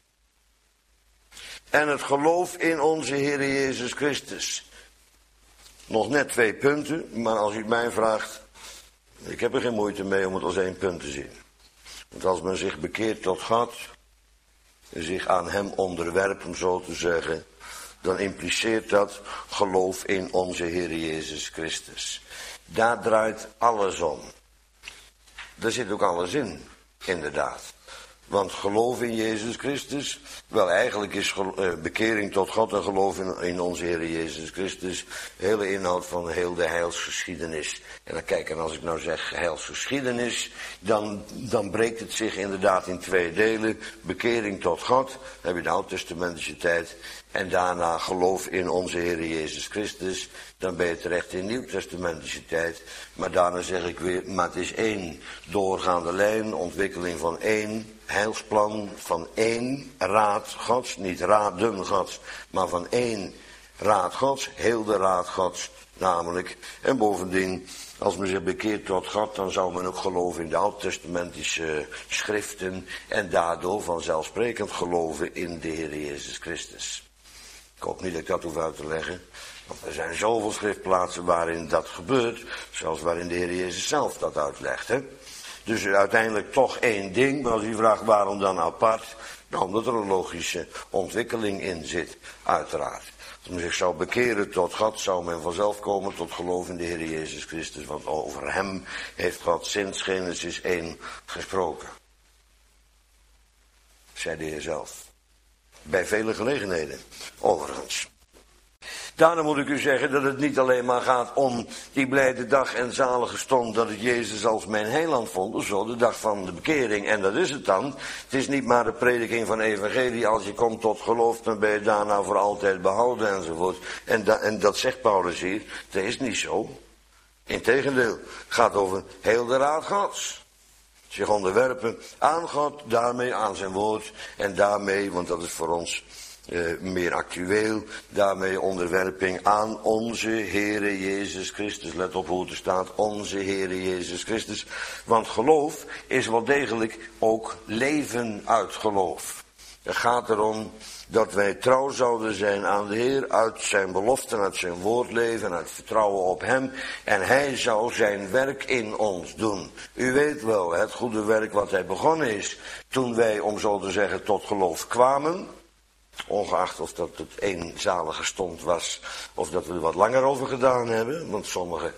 En het geloof in onze Heer Jezus Christus. Nog net 2 punten, maar als u het mij vraagt. Ik heb er geen moeite mee om het als 1 punt te zien. Want als men zich bekeert tot God. Zich aan hem onderwerpt, om zo te zeggen, dan impliceert dat geloof in onze Heer Jezus Christus. Daar draait alles om. Daar zit ook alles in, inderdaad. Want geloof in Jezus Christus, wel eigenlijk is bekering tot God en geloof in onze Heer Jezus Christus de hele inhoud van heel de heilsgeschiedenis. En dan kijk, en als ik nou zeg heilsgeschiedenis, dan breekt het zich inderdaad in 2 delen. Bekering tot God, dan heb je de oud-testamentische tijd. En daarna geloof in onze Heer Jezus Christus, dan ben je terecht in nieuwtestamentische tijd. Maar daarna zeg ik weer, maar het is 1 doorgaande lijn, ontwikkeling van 1 heilsplan, van 1 raad Gods, niet raden Gods, maar van 1 raad Gods, heel de raad Gods namelijk. En bovendien, als men zich bekeert tot God, dan zou men ook geloven in de oud-testamentische schriften en daardoor vanzelfsprekend geloven in de Heer Jezus Christus. Ik hoop niet dat ik dat hoef uit te leggen, want er zijn zoveel schriftplaatsen waarin dat gebeurt, zelfs waarin de Heer Jezus zelf dat uitlegt. Hè? Dus uiteindelijk toch 1 ding, maar als u vraagt waarom dan apart, dan omdat er een logische ontwikkeling in zit, uiteraard. Als men zich zou bekeren tot God, zou men vanzelf komen tot geloof in de Heer Jezus Christus, want over hem heeft God sinds Genesis 1 gesproken. Zei de Heer zelf. Bij vele gelegenheden, overigens. Daarom moet ik u zeggen dat het niet alleen maar gaat om die blijde dag en zalige stond dat ik Jezus als mijn heiland vond, of zo, de dag van de bekering, en dat is het dan. Het is niet maar de prediking van evangelie, als je komt tot geloof, dan ben je daarna voor altijd behouden enzovoort. En dat zegt Paulus hier, dat is niet zo. Integendeel, het gaat over heel de raad Gods. Zich onderwerpen aan God, daarmee aan zijn woord, en daarmee, want dat is voor ons meer actueel, daarmee onderwerping aan onze Heere Jezus Christus. Let op hoe het er staat, onze Heere Jezus Christus. Want geloof is wel degelijk ook leven uit geloof. Het gaat erom dat wij trouw zouden zijn aan de Heer, uit zijn beloften, uit zijn woord leven, uit vertrouwen op hem. En hij zou zijn werk in ons doen. U weet wel, het goede werk wat hij begonnen is, toen wij, om zo te zeggen, tot geloof kwamen. Ongeacht of dat het 1 zalige stond was, of dat we er wat langer over gedaan hebben. Want sommigen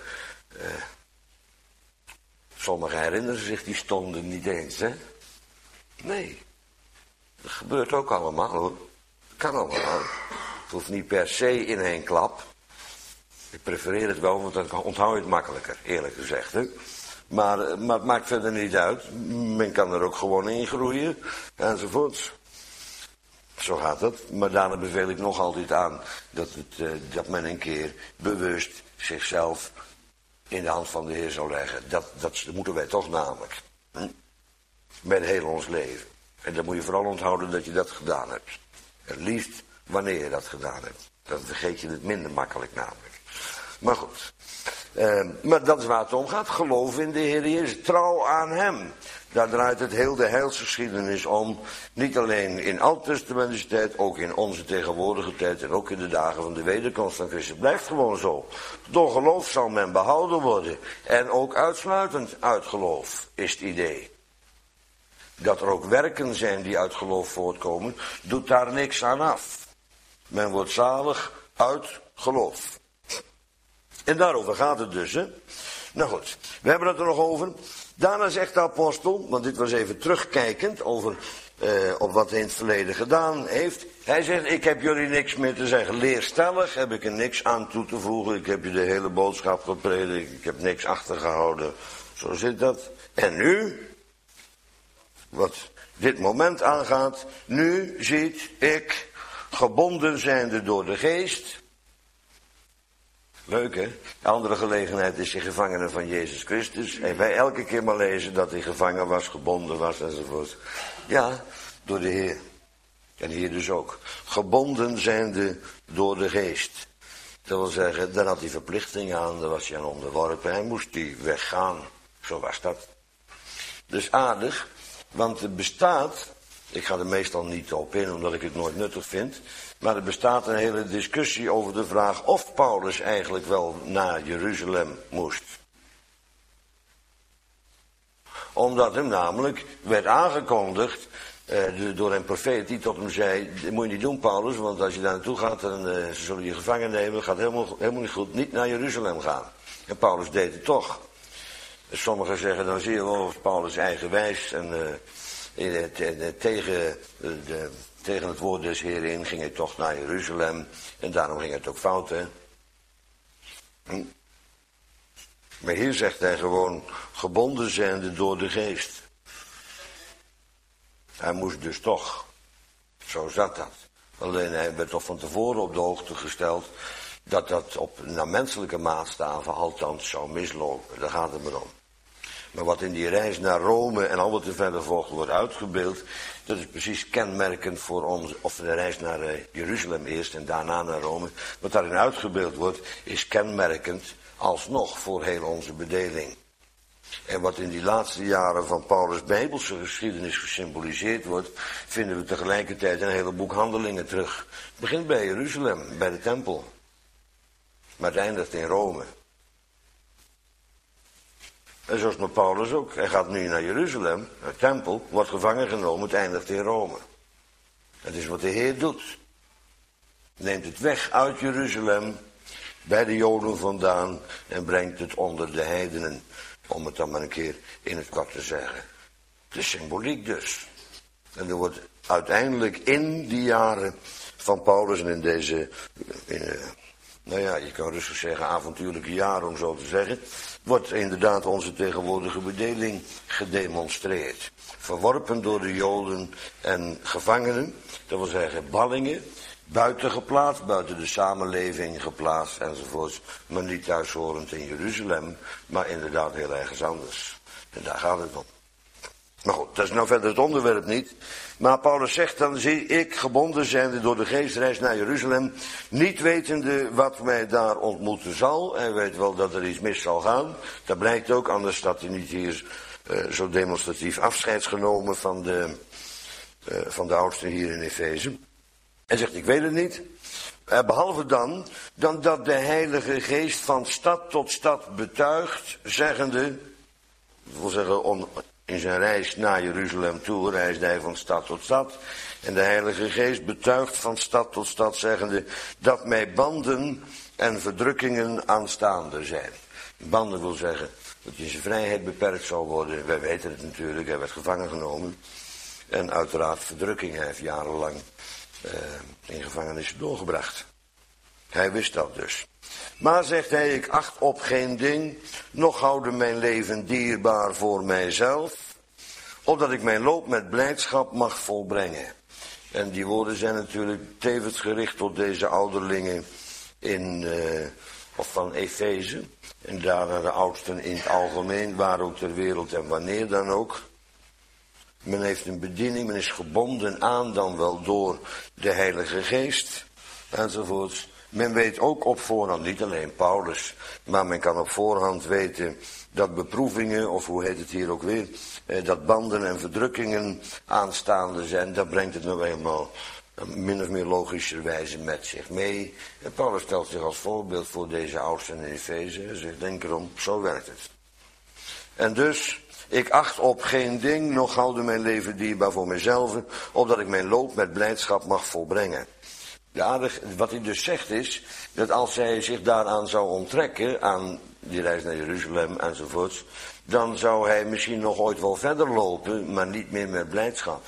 herinneren zich die stonden niet eens, hè. Nee, dat gebeurt ook allemaal, hoor. Kan allemaal. Het hoeft niet per se in 1 klap. Ik prefereer het wel, want dan onthoud je het makkelijker, eerlijk gezegd. Hè? Maar het maakt verder niet uit. Men kan er ook gewoon in groeien, enzovoorts. Zo gaat het. Maar daarna beveel ik nog altijd aan dat men een keer bewust zichzelf in de hand van de Heer zou leggen. Dat moeten wij toch namelijk. Met heel ons leven. En dan moet je vooral onthouden dat je dat gedaan hebt. Het liefst wanneer je dat gedaan hebt. Dan vergeet je het minder makkelijk namelijk. Maar goed. Maar dat is waar het om gaat. Geloof in de Heer Jezus. Trouw aan Hem. Daar draait het heel de heilsgeschiedenis om. Niet alleen in Oud-testamentische tijd, ook in onze tegenwoordige tijd en ook in de dagen van de wederkomst van Christus. Het blijft gewoon zo. Door geloof zal men behouden worden. En ook uitsluitend uit geloof is het idee. Dat er ook werken zijn die uit geloof voortkomen, doet daar niks aan af. Men wordt zalig uit geloof. En daarover gaat het dus, hè. Nou goed, we hebben het er nog over. Daarna zegt de apostel, want dit was even terugkijkend over op wat hij in het verleden gedaan heeft. Hij zegt, ik heb jullie niks meer te zeggen. Leerstellig heb ik er niks aan toe te voegen. Ik heb je de hele boodschap gepredikt. Ik heb niks achtergehouden. Zo zit dat. En nu, wat dit moment aangaat, nu ziet ik, gebonden zijnde door de geest. Leuk, hè? De andere gelegenheid is de gevangene van Jezus Christus. En wij elke keer maar lezen dat hij gevangen was, gebonden was enzovoort. Ja, door de Heer. En hier dus ook. Gebonden zijnde door de geest. Dat wil zeggen, dan had hij verplichtingen aan, daar was hij aan onderworpen. Hij moest die weggaan. Zo was dat. Dus aardig, want het bestaat, ik ga er meestal niet op in omdat ik het nooit nuttig vind, maar er bestaat een hele discussie over de vraag of Paulus eigenlijk wel naar Jeruzalem moest. Omdat hem namelijk werd aangekondigd door een profeet die tot hem zei, dat moet je niet doen Paulus, want als je daar naartoe gaat dan ze zullen je gevangen nemen, dat gaat helemaal niet goed, niet naar Jeruzalem gaan. En Paulus deed het toch. Sommigen zeggen, dan zie je wel of Paulus eigenwijs en tegen het woord des Heeren in ging hij toch naar Jeruzalem. En daarom ging het ook fout, hè. Maar hier zegt hij gewoon, gebonden zijnde door de geest. Hij moest dus toch. Zo zat dat. Alleen hij werd toch van tevoren op de hoogte gesteld dat naar menselijke maatstaven althans zou mislopen. Daar gaat het maar om. Maar wat in die reis naar Rome en al wat er verder volgt wordt uitgebeeld, dat is precies kenmerkend voor ons, of de reis naar Jeruzalem eerst en daarna naar Rome. Wat daarin uitgebeeld wordt, is kenmerkend alsnog voor heel onze bedeling. En wat in die laatste jaren van Paulus' Bijbelse geschiedenis gesymboliseerd wordt, vinden we tegelijkertijd in een hele boek Handelingen terug. Het begint bij Jeruzalem, bij de tempel. Maar het eindigt in Rome. En zo is met Paulus ook. Hij gaat nu naar Jeruzalem, naar de tempel, wordt gevangen genomen, het eindigt in Rome. Dat is wat de Heer doet. Neemt het weg uit Jeruzalem, bij de Joden vandaan, en brengt het onder de heidenen. Om het dan maar een keer in het kort te zeggen. De symboliek dus. En er wordt uiteindelijk in die jaren van Paulus en in deze, nou ja, je kan rustig zeggen avontuurlijke jaren om zo te zeggen, wordt inderdaad onze tegenwoordige bedeling gedemonstreerd. Verworpen door de Joden en gevangenen, dat wil zeggen ballingen, buiten geplaatst, buiten de samenleving geplaatst enzovoorts, maar niet thuishorend in Jeruzalem, maar inderdaad heel ergens anders. En daar gaat het om. Maar goed, dat is nou verder het onderwerp niet. Maar Paulus zegt dan, zie ik gebonden zijnde door de geestreis naar Jeruzalem, niet wetende wat mij daar ontmoeten zal. Hij weet wel dat er iets mis zal gaan. Dat blijkt ook, anders had hij niet hier zo demonstratief afscheid genomen van de oudsten hier in Efeze. Hij zegt, ik weet het niet. Behalve dan dat de Heilige Geest van stad tot stad betuigt, zeggende, dat wil zeggen, in zijn reis naar Jeruzalem toe reisde hij van stad tot stad. En de Heilige Geest betuigt van stad tot stad, zeggende, dat mij banden en verdrukkingen aanstaande zijn. Banden wil zeggen dat je zijn vrijheid beperkt zal worden. Wij weten het natuurlijk, hij werd gevangen genomen. En uiteraard verdrukking, hij heeft jarenlang in gevangenis doorgebracht. Hij wist dat dus. Maar zegt hij, ik acht op geen ding, nog houden mijn leven dierbaar voor mijzelf, opdat ik mijn loop met blijdschap mag volbrengen. En die woorden zijn natuurlijk tevens gericht tot deze ouderlingen van Efeze. En daarna de oudsten in het algemeen, waar ook ter wereld en wanneer dan ook. Men heeft een bediening, men is gebonden aan dan wel door de Heilige Geest, enzovoorts. Men weet ook op voorhand, niet alleen Paulus, maar men kan op voorhand weten dat beproevingen, of hoe heet het hier ook weer, dat banden en verdrukkingen aanstaande zijn. Dat brengt het nou eenmaal min of meer logischerwijze met zich mee. En Paulus stelt zich als voorbeeld voor deze oudsten in Efeze. Hij zegt, denk erom, zo werkt het. En dus, ik acht op geen ding, nog houden mijn leven dierbaar voor mezelf, opdat ik mijn loop met blijdschap mag volbrengen. Aardig, wat hij dus zegt is, dat als hij zich daaraan zou onttrekken, aan die reis naar Jeruzalem enzovoorts, dan zou hij misschien nog ooit wel verder lopen, maar niet meer met blijdschap.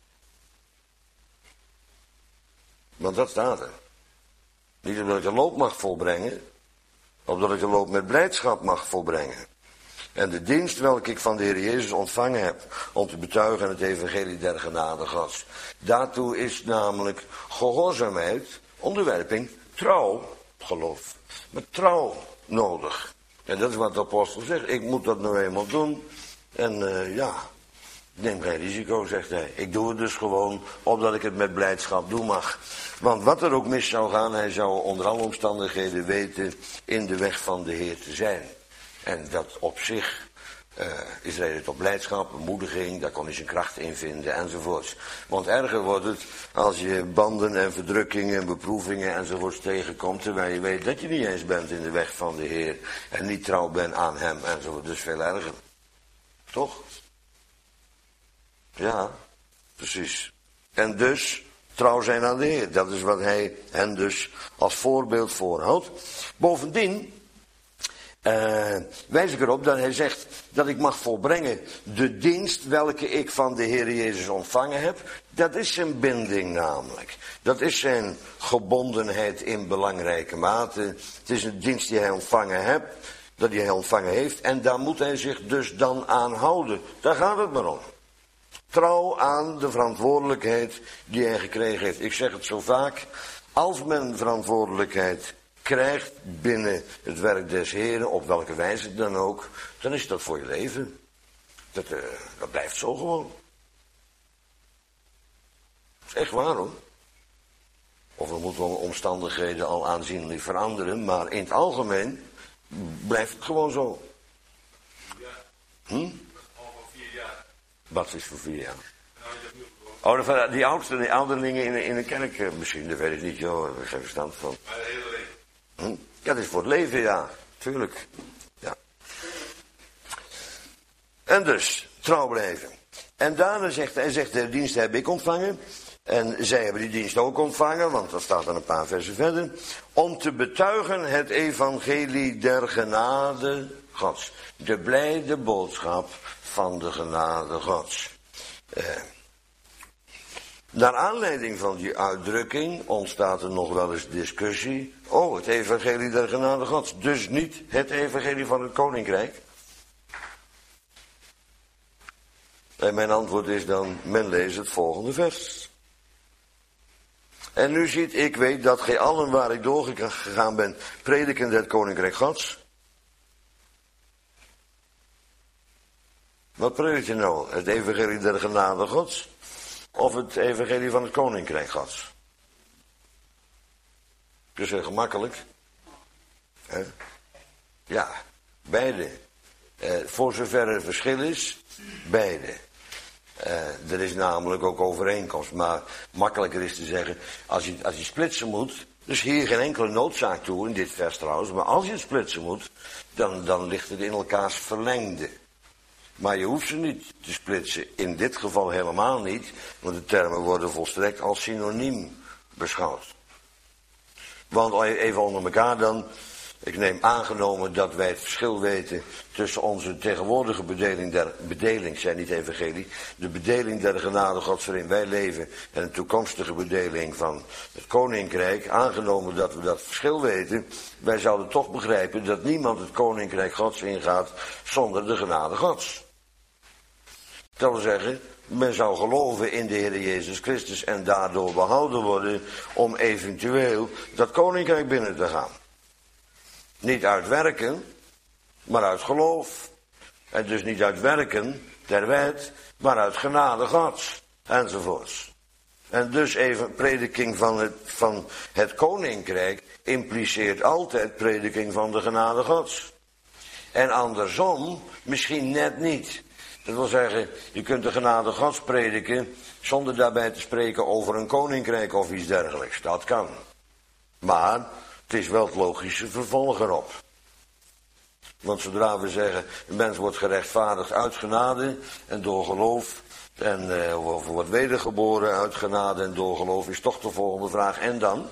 Want dat staat er. Niet omdat ik de loop mag volbrengen, omdat ik de loop met blijdschap mag volbrengen. En de dienst welke ik van de Heer Jezus ontvangen heb, om te betuigen het evangelie der genade Gods. Daartoe is namelijk gehoorzaamheid, onderwerping, trouw, geloof, maar trouw nodig. En dat is wat de apostel zegt, ik moet dat nou eenmaal doen. En neem geen risico, zegt hij. Ik doe het dus gewoon, opdat ik het met blijdschap doen mag. Want wat er ook mis zou gaan, hij zou onder alle omstandigheden weten in de weg van de Heer te zijn. En dat op zich is reden tot blijdschap, bemoediging, daar kon hij zijn kracht in vinden enzovoorts. Want erger wordt het als je banden en verdrukkingen en beproevingen enzovoorts tegenkomt, terwijl je weet dat je niet eens bent in de weg van de Heer en niet trouw bent aan hem enzovoort. Dus veel erger. Toch? Ja, precies. En dus trouw zijn aan de Heer. Dat is wat hij hen dus als voorbeeld voorhoudt. Bovendien wijs ik erop dat hij zegt dat ik mag volbrengen de dienst welke ik van de Heer Jezus ontvangen heb. Dat is zijn binding namelijk. Dat is zijn gebondenheid in belangrijke mate. Het is een dienst die hij ontvangen heeft. En daar moet hij zich dus dan aan houden. Daar gaat het maar om. Trouw aan de verantwoordelijkheid die hij gekregen heeft. Ik zeg het zo vaak. Als men verantwoordelijkheid krijgt binnen het werk des Heren, op welke wijze dan ook, dan is dat voor je leven. Dat blijft zo gewoon. Dat is echt waar hoor. Of er moeten wel omstandigheden al aanzienlijk veranderen, maar in het algemeen blijft het gewoon zo. Al voor 4 jaar. Wat is voor 4 jaar? Oh, die ouderlingen in de kerk misschien, dat weet ik niet, joh, daar heb ik geen verstand van. Maar het hele leven. Ja, dat is voor het leven, ja, tuurlijk. Ja. En dus, trouw blijven. En daarna zegt hij, de dienst heb ik ontvangen. En zij hebben die dienst ook ontvangen, want dat staat dan een paar versen verder. Om te betuigen het evangelie der genade Gods. De blijde boodschap van de genade Gods. Naar aanleiding van die uitdrukking ontstaat er nog wel eens discussie. Oh, het evangelie der genade Gods. Dus niet het evangelie van het koninkrijk. En mijn antwoord is dan, men leest het volgende vers. En nu ziet, ik weet dat gij allen waar ik doorgegaan ben, prediken het koninkrijk Gods. Wat predik je nou? Het evangelie der genade Gods? Of het evangelie van het koninkrijk Gods? Dat is heel gemakkelijk. Ja, beide. Voor zover er verschil is, beide. Er is namelijk ook overeenkomst, maar makkelijker is te zeggen, als je splitsen moet, dus hier geen enkele noodzaak toe, in dit vers trouwens, maar als je het splitsen moet, dan ligt het in elkaars verlengde. Maar je hoeft ze niet te splitsen, in dit geval helemaal niet, want de termen worden volstrekt als synoniem beschouwd. Want even onder elkaar dan, Ik neem aangenomen dat wij het verschil weten tussen onze tegenwoordige bedeling, zijn niet evangelie, de bedeling der genade Gods waarin wij leven en een toekomstige bedeling van het koninkrijk. Aangenomen dat we dat verschil weten, wij zouden toch begrijpen dat niemand het koninkrijk Gods ingaat zonder de genade Gods. Dat wil zeggen, men zou geloven in de Heer Jezus Christus en daardoor behouden worden om eventueel dat koninkrijk binnen te gaan. Niet uit werken, maar uit geloof. En dus niet uit werken der wet, maar uit genade Gods. Enzovoorts. En dus even prediking van het koninkrijk impliceert altijd prediking van de genade Gods. En andersom misschien net niet. Dat wil zeggen, je kunt de genade Gods prediken zonder daarbij te spreken over een koninkrijk of iets dergelijks. Dat kan. Maar het is wel het logische vervolg erop. Want zodra we zeggen, een mens wordt gerechtvaardigd uit genade en door geloof, en wordt wedergeboren uit genade en door geloof, is toch de volgende vraag, en dan?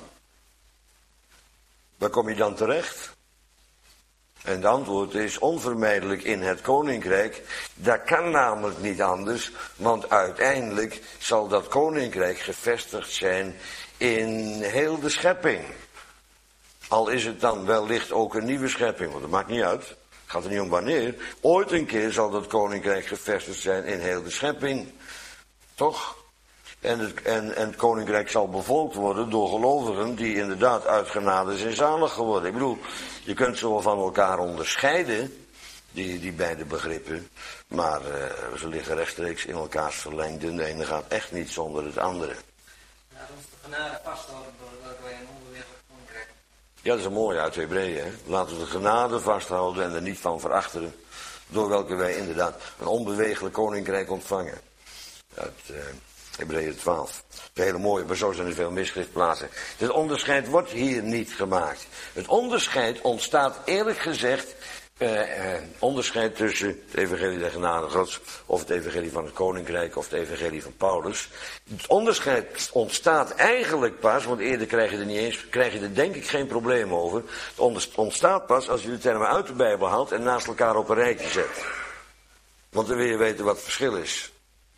Waar kom je dan terecht? En het antwoord is onvermijdelijk in het koninkrijk. Dat kan namelijk niet anders, want uiteindelijk zal dat koninkrijk gevestigd zijn in heel de schepping. Al is het dan wellicht ook een nieuwe schepping, want dat maakt niet uit. Het gaat er niet om wanneer. Ooit een keer zal dat koninkrijk gevestigd zijn in heel de schepping. Toch? En het koninkrijk zal bevolkt worden door gelovigen die inderdaad uit genade zijn zalig geworden. Ik bedoel, je kunt ze wel van elkaar onderscheiden, die beide begrippen. Maar ze liggen rechtstreeks in elkaars verlengde. De ene gaat echt niet zonder het andere. Ja, dat is de genade vasthouden doordat wij een onbewegelijk koninkrijk. Ja, dat is een mooie uit Hebreeën. Hè? Laten we de genade vasthouden en er niet van verachteren. Door welke wij inderdaad een onbewegelijk koninkrijk ontvangen. Uit Hebreeën 12. Een hele mooie, maar zo zijn er veel misschriftplaatsen. Het onderscheid wordt hier niet gemaakt. Het onderscheid ontstaat eerlijk gezegd. Onderscheid tussen het evangelie der genade Gods of het evangelie van het koninkrijk of het evangelie van Paulus. Het onderscheid ontstaat eigenlijk pas, want eerder krijg je er denk ik geen probleem over. Het ontstaat pas als je de termen uit de Bijbel haalt en naast elkaar op een rijtje zet. Want dan wil je weten wat het verschil is.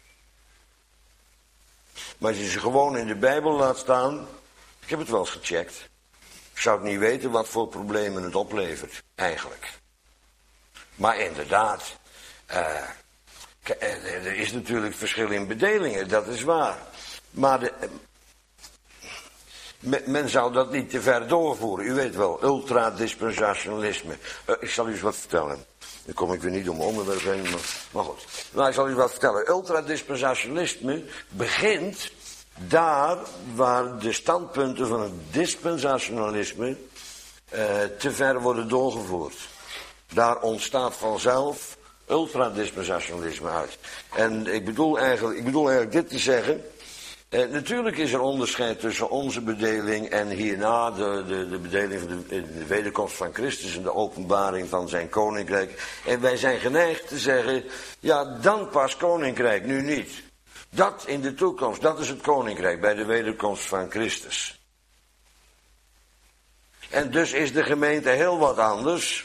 Maar als je ze gewoon in de Bijbel laat staan, ik heb het wel eens gecheckt, zou ik niet weten wat voor problemen het oplevert, eigenlijk. Maar inderdaad, er is natuurlijk verschil in bedelingen, dat is waar. Maar men zou dat niet te ver doorvoeren. U weet wel, ultradispensationalisme. Ik zal u eens wat vertellen. Dan kom ik weer niet om mijn onderwerp heen, maar goed. Nou, ik zal u wat vertellen. Ultradispensationalisme begint daar waar de standpunten van het dispensationalisme te ver worden doorgevoerd. Daar ontstaat vanzelf ultradispensationalisme uit. En ik bedoel eigenlijk dit te zeggen. Natuurlijk is er onderscheid tussen onze bedeling en hierna de bedeling van de wederkomst van Christus en de openbaring van zijn koninkrijk. En wij zijn geneigd te zeggen, ja, dan pas koninkrijk, nu niet. Dat in de toekomst, dat is het koninkrijk bij de wederkomst van Christus. En dus is de gemeente heel wat anders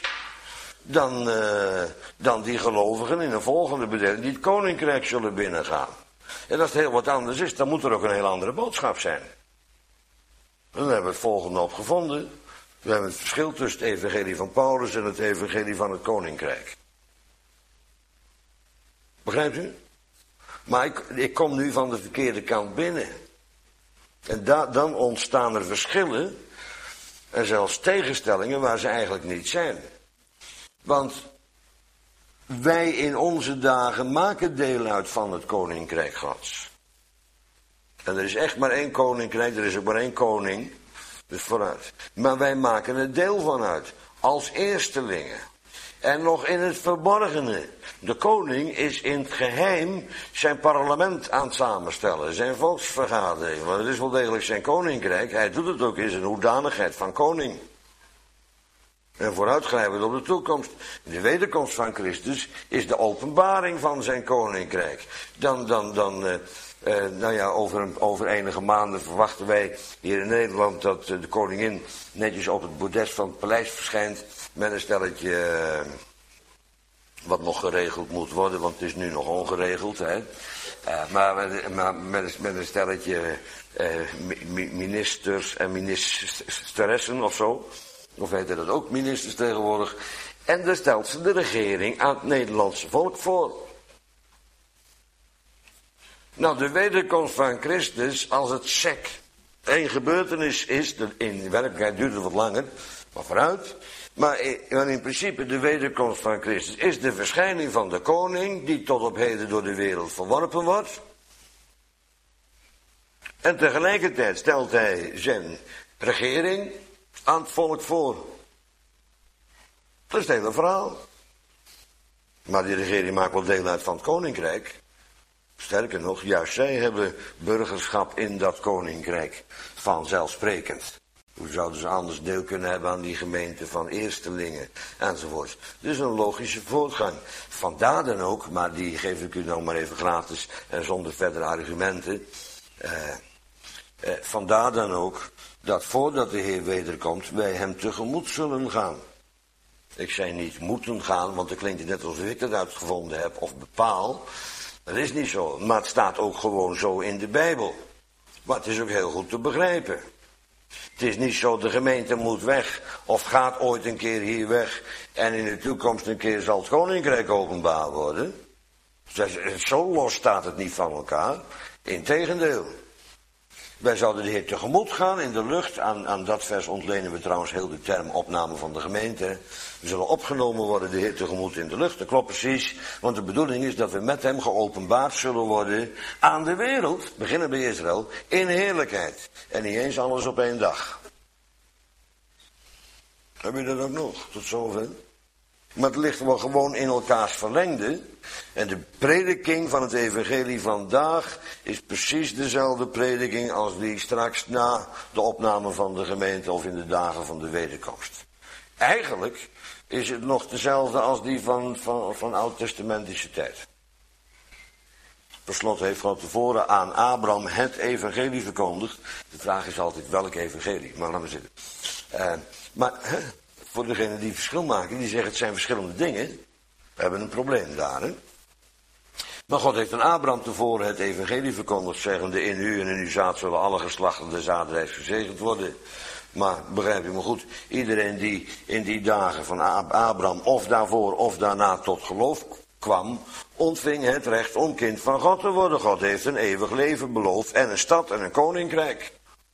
dan die gelovigen in een volgende bedeling die het koninkrijk zullen binnengaan. En als het heel wat anders is, dan moet er ook een heel andere boodschap zijn. En dan hebben we het volgende op gevonden. We hebben het verschil tussen het evangelie van Paulus en het evangelie van het koninkrijk. Begrijpt u? Maar ik kom nu van de verkeerde kant binnen. En dan ontstaan er verschillen en zelfs tegenstellingen waar ze eigenlijk niet zijn. Want wij in onze dagen maken deel uit van het koninkrijk Gods. En er is echt maar één koninkrijk, er is ook maar één koning. Dus vooruit. Maar wij maken er deel van uit. Als eerstelingen. En nog in het verborgene. De koning is in het geheim zijn parlement aan het samenstellen. Zijn volksvergadering. Want het is wel degelijk zijn koninkrijk. Hij doet het ook in zijn hoedanigheid van koning. En vooruitgrijpend op de toekomst. De wederkomst van Christus is de openbaring van zijn koninkrijk. Dan Over enige maanden verwachten wij hier in Nederland dat de koningin netjes op het bordes van het paleis verschijnt met een stelletje wat nog geregeld moet worden, want het is nu nog ongeregeld. Hè? Maar met een stelletje ministers en ministeressen of zo. Of heette dat ook ministers tegenwoordig. En dan stelt ze de regering aan het Nederlandse volk voor. Nou, de wederkomst van Christus, als het sec één gebeurtenis is, in werkelijkheid duurt het wat langer, maar vooruit. Maar in principe de wederkomst van Christus is de verschijning van de koning, die tot op heden door de wereld verworpen wordt. En tegelijkertijd stelt hij zijn regering aan het volk voor. Dat is het hele verhaal. Maar die regering maakt wel deel uit van het koninkrijk. Sterker nog, juist zij hebben burgerschap in dat koninkrijk, vanzelfsprekend. Hoe zouden ze anders deel kunnen hebben aan die gemeente van eerstelingen enzovoort. Dus een logische voortgang. Vandaar dan ook, maar die geef ik u nou maar even gratis en zonder verdere argumenten. Vandaar dan ook dat voordat de Heer wederkomt wij hem tegemoet zullen gaan. Ik zei niet moeten gaan, want dan klinkt het net alsof ik dat uitgevonden heb of bepaal. Dat is niet zo, maar het staat ook gewoon zo in de Bijbel. Maar het is ook heel goed te begrijpen. Het is niet zo, de gemeente moet weg of gaat ooit een keer hier weg en in de toekomst een keer zal het koninkrijk openbaar worden. Zo los staat het niet van elkaar. Integendeel. Wij zouden de Heer tegemoet gaan in de lucht. Aan dat vers ontlenen we trouwens heel de term opname van de gemeente. We zullen opgenomen worden de Heer tegemoet in de lucht. Dat klopt precies. Want de bedoeling is dat we met hem geopenbaard zullen worden aan de wereld. Beginnen bij Israël. In heerlijkheid. En niet eens alles op één dag. Heb je dat ook nog? Tot zover? Maar het ligt wel gewoon in elkaars verlengde. En de prediking van het evangelie vandaag is precies dezelfde prediking als die straks na de opname van de gemeente of in de dagen van de wederkomst. Eigenlijk is het nog dezelfde als die van oud-testamentische tijd. Per slot heeft God tevoren aan Abraham het evangelie verkondigd. De vraag is altijd welk evangelie, maar laten we zitten. Voor degenen die verschil maken, die zeggen het zijn verschillende dingen. We hebben een probleem daar, hè. Maar God heeft aan Abraham tevoren het evangelie verkondigd, zeggende in u en in uw zaad zullen alle geslachten des aardrijks gezegend worden. Maar begrijp je me goed, iedereen die in die dagen van Abraham of daarvoor of daarna tot geloof kwam, ontving het recht om kind van God te worden. God heeft een eeuwig leven beloofd en een stad en een koninkrijk.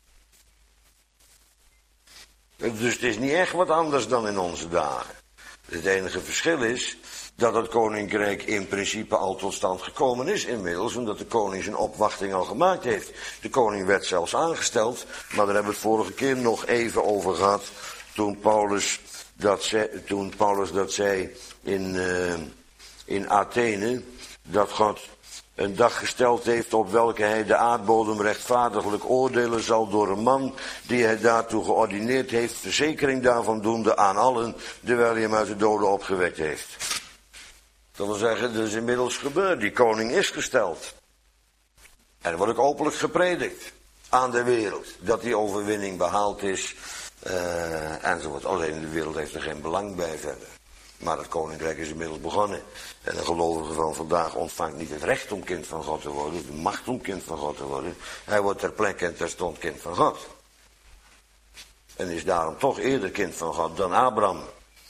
Dus het is niet echt wat anders dan in onze dagen. Het enige verschil is dat het koninkrijk in principe al tot stand gekomen is inmiddels, omdat de koning zijn opwachting al gemaakt heeft. De koning werd zelfs aangesteld, maar daar hebben we het vorige keer nog even over gehad, toen Paulus dat zei in Athene, dat God een dag gesteld heeft op welke hij de aardbodem rechtvaardiglijk oordelen zal door een man die hij daartoe geordineerd heeft, verzekering daarvan doende aan allen, terwijl hij hem uit de doden opgewekt heeft. Dat wil zeggen, dat is inmiddels gebeurd. Die koning is gesteld. En er wordt ook openlijk gepredikt aan de wereld, dat die overwinning behaald is, enzovoort. Alleen de wereld heeft er geen belang bij verder. Maar het koninkrijk is inmiddels begonnen. En een gelovige van vandaag ontvangt niet het recht om kind van God te worden, de macht om kind van God te worden. Hij wordt ter plekke en terstond kind van God. En is daarom toch eerder kind van God dan Abraham.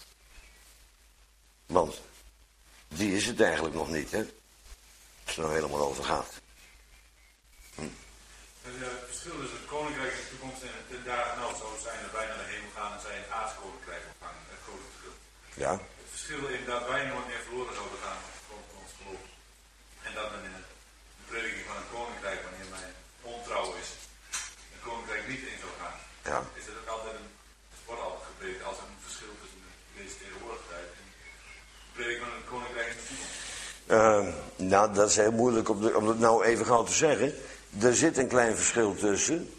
Want die is het eigenlijk nog niet, hè. Als het er nou helemaal over gaat. Het verschil tussen het koninkrijk in de toekomst en de dagen nou zou zijn dat wij naar de hemel gaan en zij het aardse koninkrijk ontvangen. Het grote verschil. Ja. Het verschil in dat wij nooit meer verloren zouden gaan van ons geloof. En dat men in de prediking van een koninkrijk, wanneer men ontrouw is, een koninkrijk niet in zou gaan. Ja. Is het ook altijd het wordt altijd gepredikt als een verschil tussen deze tegenwoordige tijd en de prediking van een koninkrijk in de toekomst. Nou, dat is heel moeilijk om dat nou even gauw te zeggen. Er zit een klein verschil tussen.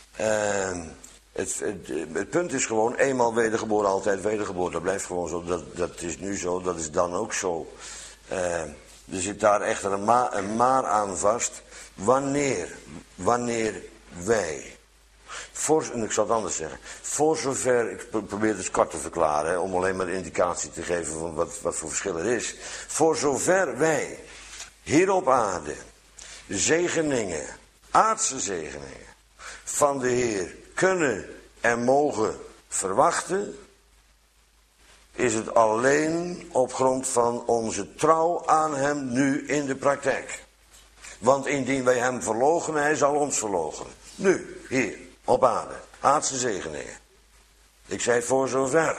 Het punt is gewoon, eenmaal wedergeboren, altijd wedergeboren. Dat blijft gewoon zo, dat is nu zo, dat is dan ook zo. Er zit daar echter een maar aan vast. wanneer wij, en ik zal het anders zeggen, voor zover, ik probeer het kort te verklaren, hè, om alleen maar indicatie te geven van wat voor verschil er is. Voor zover wij hier op aarde zegeningen, aardse zegeningen van de Heer kunnen en mogen verwachten, is het alleen op grond van onze trouw aan hem nu in de praktijk. Want indien wij hem verloochenen, hij zal ons verloochenen. Nu, hier, op aarde, aardse zegeningen. Ik zei voor zover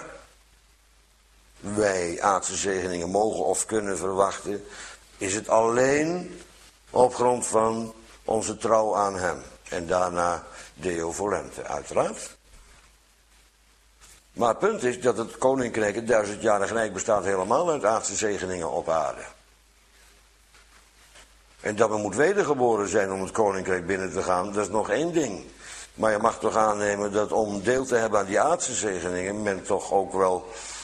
wij aardse zegeningen mogen of kunnen verwachten, is het alleen op grond van onze trouw aan hem. En daarna Deo volente, uiteraard. Maar het punt is dat het koninkrijk, het 1000-jarig rijk, bestaat helemaal uit aardse zegeningen op aarde. En dat we moet wedergeboren zijn om het koninkrijk binnen te gaan, dat is nog één ding. Maar je mag toch aannemen dat om deel te hebben aan die aardse zegeningen, men toch ook wel,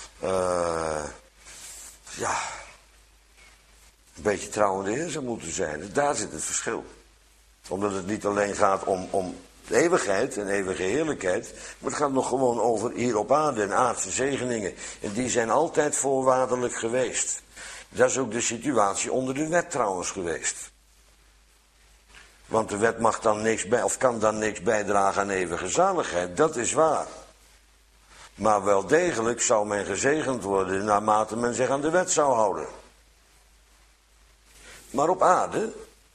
een beetje trouw in de Heer zou moeten zijn. Daar zit het verschil. Omdat het niet alleen gaat om de eeuwigheid en eeuwige heerlijkheid, maar het gaat nog gewoon over hier op aarde en aardse zegeningen. En die zijn altijd voorwaardelijk geweest. Dat is ook de situatie onder de wet trouwens geweest. Want de wet mag dan niks bij, of kan dan niks bijdragen aan eeuwige zaligheid, dat is waar. Maar wel degelijk zou men gezegend worden naarmate men zich aan de wet zou houden. Maar op aarde,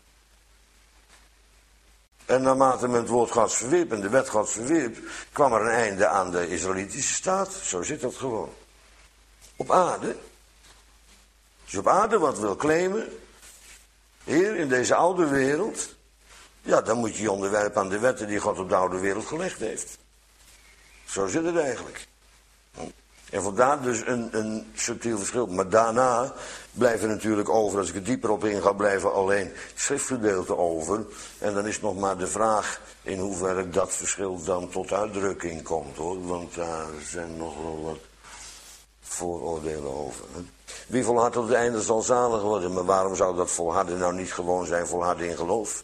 en naarmate men het woord Gods verwierp en de wet Gods verwierp, kwam er een einde aan de Israëlitische staat. Zo zit dat gewoon. Op aarde. Als je op aarde wat wil claimen, hier in deze oude wereld, ja, dan moet je je onderwerpen aan de wetten die God op de oude wereld gelegd heeft. Zo zit het eigenlijk. En vandaar dus een subtiel verschil. Maar daarna blijven natuurlijk over, als ik er dieper op in ga, blijven alleen schriftgedeelten over. En dan is nog maar de vraag in hoeverre dat verschil dan tot uitdrukking komt, hoor. Want daar zijn nog wel wat vooroordelen over. Hè? Wie volhardt tot het einde zal zalig worden. Maar waarom zou dat volharden nou niet gewoon zijn volharden in geloof?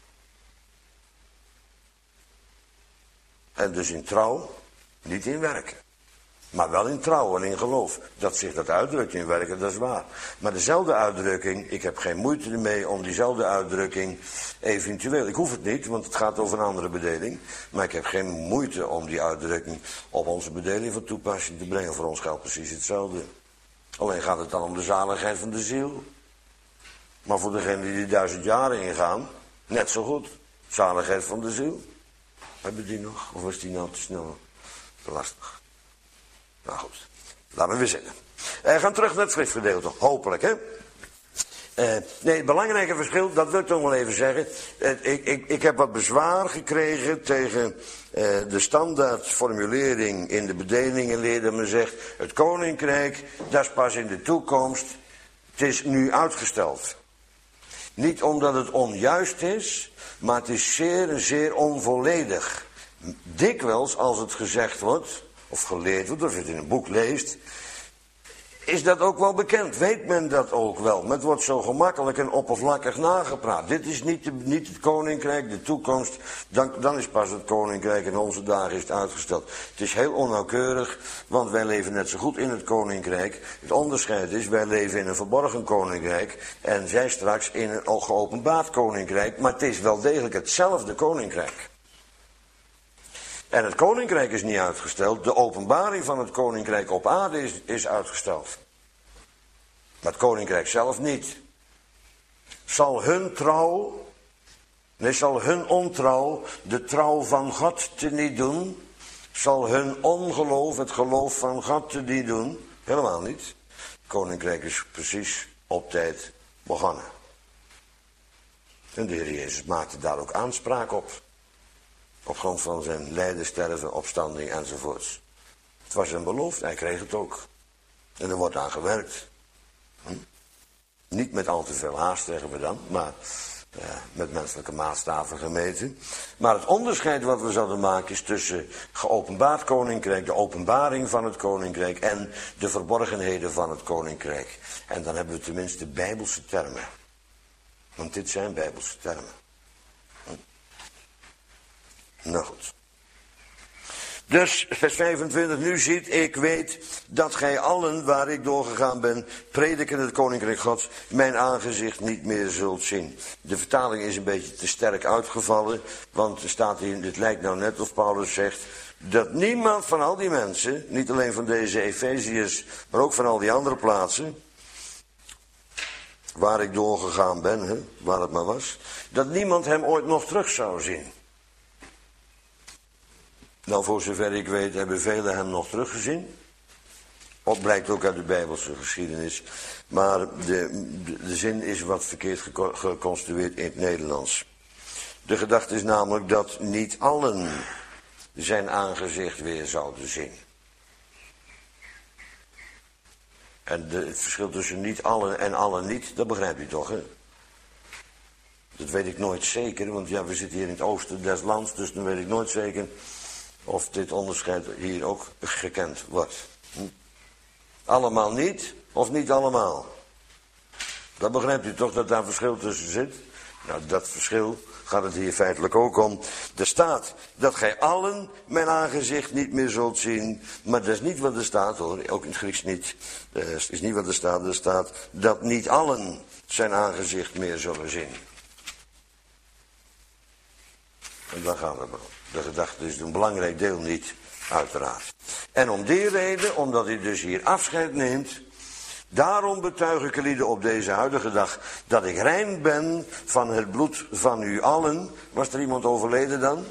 En dus in trouw, niet in werken. Maar wel in trouw en in geloof. Dat zich dat uitdrukt in werken, dat is waar. Maar dezelfde uitdrukking, ik heb geen moeite ermee om diezelfde uitdrukking eventueel. Ik hoef het niet, want het gaat over een andere bedeling. Maar ik heb geen moeite om die uitdrukking op onze bedeling van toepassing te brengen. Voor ons geldt precies hetzelfde. Alleen gaat het dan om de zaligheid van de ziel. Maar voor degenen die 1000 jaar ingaan, net zo goed. Zaligheid van de ziel. Hebben die nog? Of was die nou te snel? Te lastig. Nou goed, laten we weer zitten. We gaan terug naar het schriftgedeelte, hopelijk, hè. Nee, het belangrijke verschil, dat wil ik toch wel even zeggen. Ik heb wat bezwaar gekregen tegen de standaardformulering in de bedelingenleer, dat men zegt, het koninkrijk, dat is pas in de toekomst, het is nu uitgesteld. Niet omdat het onjuist is, maar het is zeer onvolledig. Dikwijls als het gezegd wordt, of geleerd wordt, of je het in een boek leest, is dat ook wel bekend. Weet men dat ook wel. Maar het wordt zo gemakkelijk en oppervlakkig nagepraat. Dit is niet het koninkrijk, de toekomst. Dan is pas het koninkrijk in onze dagen is het uitgesteld. Het is heel onnauwkeurig, want wij leven net zo goed in het koninkrijk. Het onderscheid is, wij leven in een verborgen koninkrijk. En zij straks in een geopenbaard koninkrijk. Maar het is wel degelijk hetzelfde koninkrijk. En het koninkrijk is niet uitgesteld. De openbaring van het koninkrijk op aarde is uitgesteld. Maar het koninkrijk zelf niet. Zal hun ontrouw de trouw van God teniet doen? Zal hun ongeloof het geloof van God teniet doen? Helemaal niet. Het koninkrijk is precies op tijd begonnen. En de Heer Jezus maakte daar ook aanspraak op. Op grond van zijn lijden, sterven, opstanding enzovoorts. Het was een belofte, hij kreeg het ook. En er wordt aan gewerkt. Niet met al te veel haast, zeggen we dan, maar met menselijke maatstaven gemeten. Maar het onderscheid wat we zouden maken is tussen geopenbaard koninkrijk, de openbaring van het koninkrijk en de verborgenheden van het koninkrijk. En dan hebben we tenminste bijbelse termen. Want dit zijn bijbelse termen. Nou goed. Dus, vers 25, nu ziet, ik weet dat gij allen, waar ik doorgegaan ben, prediken het koninkrijk Gods, mijn aangezicht niet meer zult zien. De vertaling is een beetje te sterk uitgevallen, want er staat hier, het lijkt nou net of Paulus zegt, dat niemand van al die mensen, niet alleen van deze Efeziërs, maar ook van al die andere plaatsen, waar ik doorgegaan ben, waar het maar was, dat niemand hem ooit nog terug zou zien. Nou, voor zover ik weet hebben velen hem nog teruggezien. Dat blijkt ook uit de Bijbelse geschiedenis. Maar de zin is wat verkeerd geconstrueerd in het Nederlands. De gedachte is namelijk dat niet allen zijn aangezicht weer zouden zien. En het verschil tussen niet allen en allen niet, dat begrijp je toch, hè? Dat weet ik nooit zeker, want ja, we zitten hier in het oosten des lands, dus dan weet ik nooit zeker of dit onderscheid hier ook gekend wordt. Allemaal niet, of niet allemaal? Dat begrijpt u toch dat daar verschil tussen zit? Nou, dat verschil gaat het hier feitelijk ook om. Er staat dat gij allen mijn aangezicht niet meer zult zien. Maar dat is niet wat er staat hoor, ook in het Grieks niet. Dat is niet wat er staat. Er staat dat niet allen zijn aangezicht meer zullen zien. En dan gaan we maar. De gedachte is een belangrijk deel niet, uiteraard. En om die reden, omdat hij dus hier afscheid neemt, daarom betuig ik lieden op deze huidige dag dat ik rein ben van het bloed van u allen. Was er iemand overleden dan?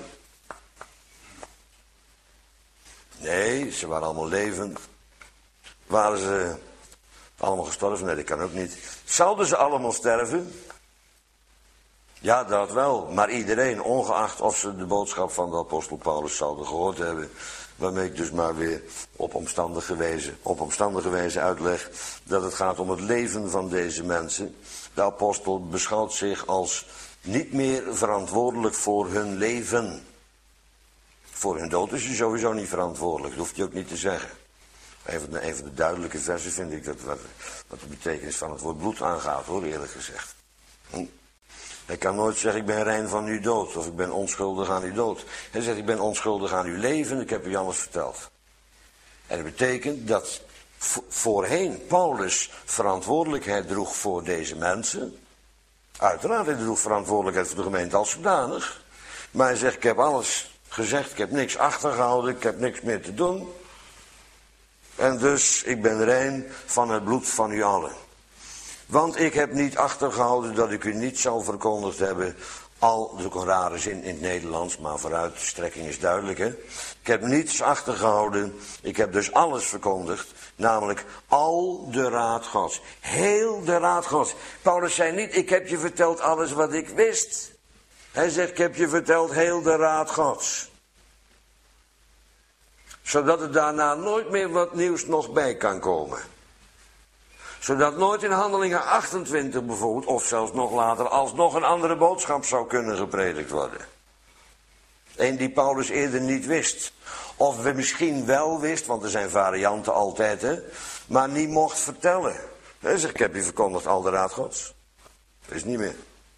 Nee, ze waren allemaal levend. Waren ze allemaal gestorven? Nee, dat kan ook niet. Zouden ze allemaal sterven? Ja, dat wel. Maar iedereen, ongeacht of ze de boodschap van de apostel Paulus zouden gehoord hebben. Waarmee ik dus maar weer op omstandige wijze uitleg dat het gaat om het leven van deze mensen. De apostel beschouwt zich als niet meer verantwoordelijk voor hun leven. Voor hun dood is hij sowieso niet verantwoordelijk, dat hoeft hij ook niet te zeggen. Een van de duidelijke versen vind ik dat wat de betekenis van het woord bloed aangaat hoor, eerlijk gezegd. Hij kan nooit zeggen, ik ben rein van uw dood, of ik ben onschuldig aan uw dood. Hij zegt, ik ben onschuldig aan uw leven, ik heb u alles verteld. En dat betekent dat voorheen Paulus verantwoordelijkheid droeg voor deze mensen. Uiteraard, hij droeg verantwoordelijkheid voor de gemeente als zodanig. Maar hij zegt, ik heb alles gezegd, ik heb niks achtergehouden, ik heb niks meer te doen. En dus, ik ben rein van het bloed van u allen. Want ik heb niet achtergehouden dat ik u niet zou verkondigd hebben. Al, dat is ook een rare zin in het Nederlands, maar vooruit, de strekking is duidelijk hè. Ik heb niets achtergehouden, ik heb dus alles verkondigd. Namelijk al de raad Gods. Heel de raad Gods. Paulus zei niet, ik heb je verteld alles wat ik wist. Hij zegt, ik heb je verteld heel de raad Gods. Zodat er daarna nooit meer wat nieuws nog bij kan komen. Zodat nooit in Handelingen 28 bijvoorbeeld, of zelfs nog later, alsnog een andere boodschap zou kunnen gepredikt worden. Een die Paulus eerder niet wist. Of we misschien wel wist, want er zijn varianten altijd, hè, maar niet mocht vertellen. Hij zegt, ik heb je verkondigd al de raad Gods. Dat is niet meer.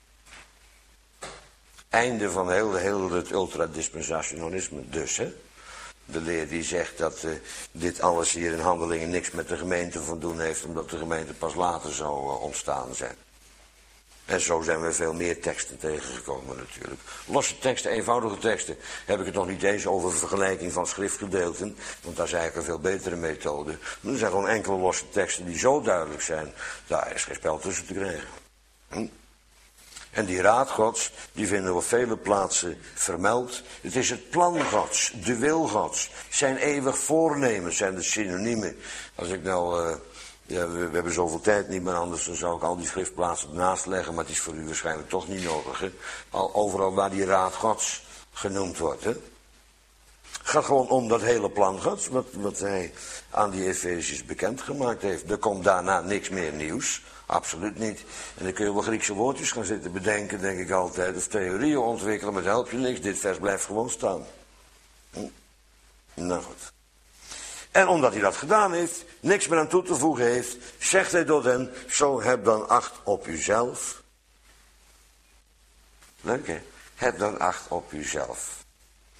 Einde van heel het ultradispensationalisme dus, hè. De leer die zegt dat dit alles hier in Handelingen niks met de gemeente van doen heeft, omdat de gemeente pas later zou ontstaan zijn. En zo zijn we veel meer teksten tegengekomen natuurlijk. Losse teksten, eenvoudige teksten, heb ik het nog niet eens over vergelijking van schriftgedeelten, want dat is eigenlijk een veel betere methode. Maar er zijn gewoon enkele losse teksten die zo duidelijk zijn, daar is geen spel tussen te krijgen. En die raad Gods, die vinden we op vele plaatsen vermeld. Het is het plan Gods, de wil Gods, zijn eeuwig voornemen, zijn de synoniemen. Als ik nou, we hebben zoveel tijd niet meer, anders dan zou ik al die schriftplaatsen ernaast leggen, maar het is voor u waarschijnlijk toch niet nodig. Hè? Overal waar die raad Gods genoemd wordt. Hè? Het gaat gewoon om dat hele plan Gods, wat hij aan die Efeziërs bekendgemaakt heeft. Er komt daarna niks meer nieuws. Absoluut niet. En dan kun je wel Griekse woordjes gaan zitten bedenken, denk ik altijd. Of theorieën ontwikkelen, maar dat helpt je niks. Dit vers blijft gewoon staan. Nou goed. En omdat hij dat gedaan heeft, niks meer aan toe te voegen heeft, zegt hij tot hen, zo heb dan acht op uzelf. Leuk hè? Heb dan acht op uzelf.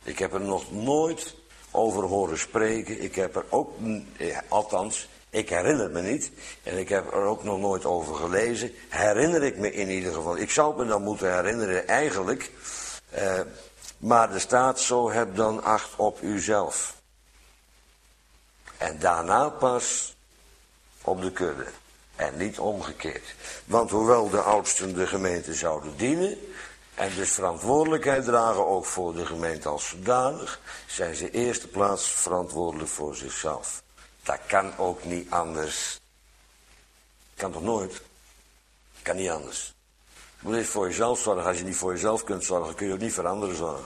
Ik heb er nog nooit over horen spreken. Ik heb er ook, althans, ik herinner me niet. En ik heb er ook nog nooit over gelezen. Herinner ik me in ieder geval. Ik zou het me dan moeten herinneren eigenlijk. Maar er staat zo, heb dan acht op uzelf. En daarna pas op de kudde. En niet omgekeerd. Want hoewel de oudsten de gemeente zouden dienen, en dus verantwoordelijkheid dragen ook voor de gemeente als zodanig, zijn ze eerste plaats verantwoordelijk voor zichzelf. Dat kan ook niet anders. Kan toch nooit? Kan niet anders. Je moet eerst voor jezelf zorgen. Als je niet voor jezelf kunt zorgen, kun je ook niet voor anderen zorgen.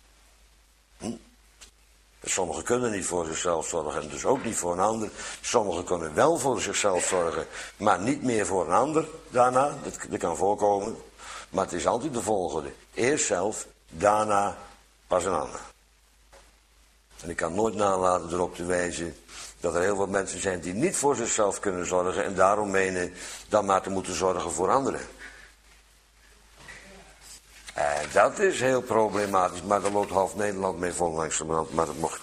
Sommigen kunnen niet voor zichzelf zorgen en dus ook niet voor een ander. Sommigen kunnen wel voor zichzelf zorgen, maar niet meer voor een ander daarna. Dat kan voorkomen. Maar het is altijd de volgende. Eerst zelf, daarna pas een ander. En ik kan nooit nalaten erop te wijzen dat er heel wat mensen zijn die niet voor zichzelf kunnen zorgen en daarom menen dan maar te moeten zorgen voor anderen. En dat is heel problematisch, maar daar loopt half Nederland mee vol langs de brand, maar dat mocht.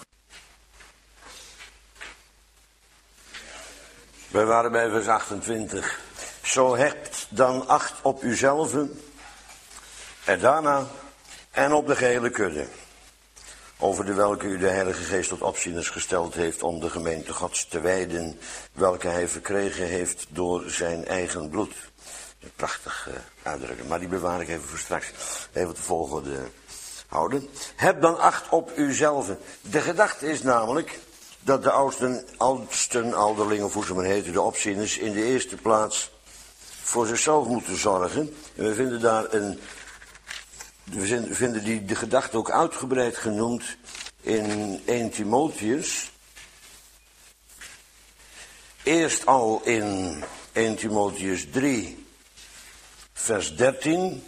Wij waren bij vers 28. Zo hebt dan acht op uzelven en daarna en op de gehele kudde, over de welke u de Heilige Geest tot opzieners gesteld heeft om de gemeente Gods te wijden, welke hij verkregen heeft door zijn eigen bloed. Een prachtig uitdrukking, maar die bewaar ik even voor straks. Even de volgende houden. Heb dan acht op uzelven. De gedachte is namelijk dat de oudsten alderlingen, of hoe ze maar heten, de opzieners, in de eerste plaats voor zichzelf moeten zorgen. En we vinden daar we vinden de gedachte ook uitgebreid genoemd in 1 Timotheus. Eerst al in 1 Timotheus 3, vers 13.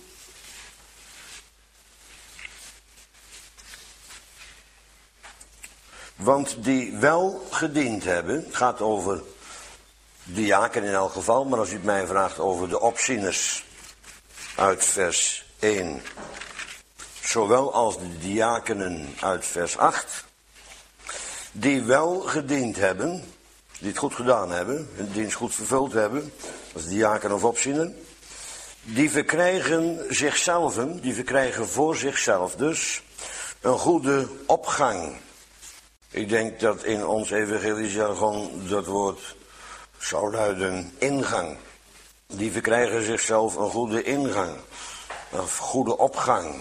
Want die wel gediend hebben, het gaat over diaken in elk geval, maar als u het mij vraagt over de opzieners uit vers 1, zowel als de diakenen uit vers 8, die wel gediend hebben, die het goed gedaan hebben, hun dienst goed vervuld hebben, als diaken of opziener, die verkrijgen voor zichzelf dus een goede opgang. Ik denk dat in ons evangelisch jargon dat woord zou luiden ingang. Die verkrijgen zichzelf een goede ingang, een goede opgang.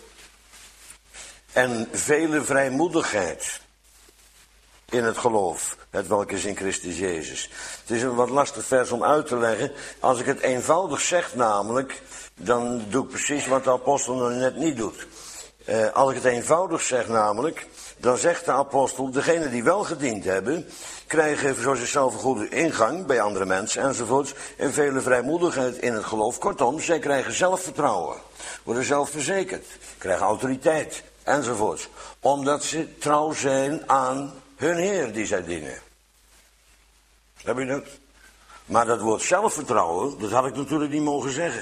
En vele vrijmoedigheid in het geloof, het welk is in Christus Jezus. Het is een wat lastig vers om uit te leggen. Als ik het eenvoudig zeg namelijk, dan doe ik precies wat de apostel nog net niet doet. Als ik het eenvoudig zeg namelijk, dan zegt de apostel, degenen die wel gediend hebben, krijgen voor zichzelf een goede ingang bij andere mensen enzovoorts. En vele vrijmoedigheid in het geloof. Kortom, zij krijgen zelfvertrouwen, worden zelfverzekerd, krijgen autoriteit enzovoorts. Omdat ze trouw zijn aan hun Heer die zij dienen. Heb je dat? Maar dat woord zelfvertrouwen, dat had ik natuurlijk niet mogen zeggen.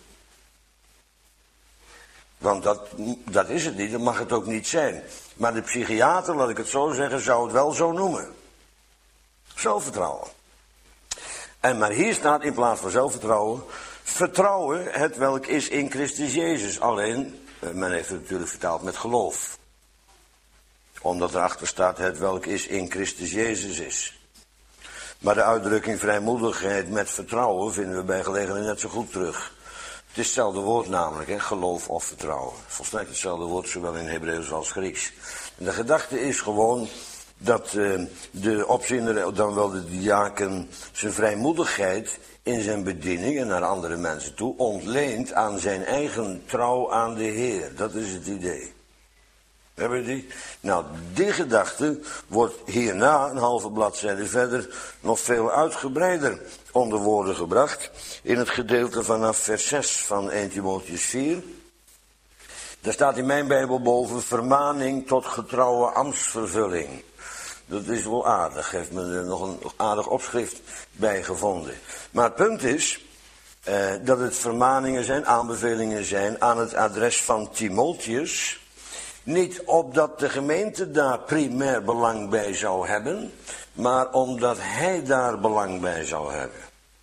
Want dat is het niet, dat mag het ook niet zijn. Maar de psychiater, laat ik het zo zeggen, zou het wel zo noemen. Zelfvertrouwen. Maar hier staat in plaats van zelfvertrouwen, vertrouwen het welk is in Christus Jezus. Alleen, men heeft het natuurlijk vertaald met geloof. Omdat erachter staat het welk is in Christus Jezus is. Maar de uitdrukking vrijmoedigheid met vertrouwen vinden we bij gelegenheid net zo goed terug. Het is hetzelfde woord namelijk, hè? Geloof of vertrouwen. Volstrekt hetzelfde woord, zowel in Hebreeuws als Grieks. En de gedachte is gewoon dat de opziener, dan wel de diaken, zijn vrijmoedigheid in zijn bediening en naar andere mensen toe ontleent aan zijn eigen trouw aan de Heer. Dat is het idee. Hebben we die? Nou, die gedachte wordt hierna, een halve bladzijde verder, nog veel uitgebreider onder woorden gebracht. In het gedeelte vanaf vers 6 van 1 Timotheus 4. Daar staat in mijn Bijbel boven vermaning tot getrouwe ambtsvervulling. Dat is wel aardig, heeft men er nog een aardig opschrift bij gevonden. Maar het punt is dat het vermaningen zijn, aanbevelingen zijn aan het adres van Timotheus, Niet opdat de gemeente daar primair belang bij zou hebben, maar omdat hij daar belang bij zou hebben.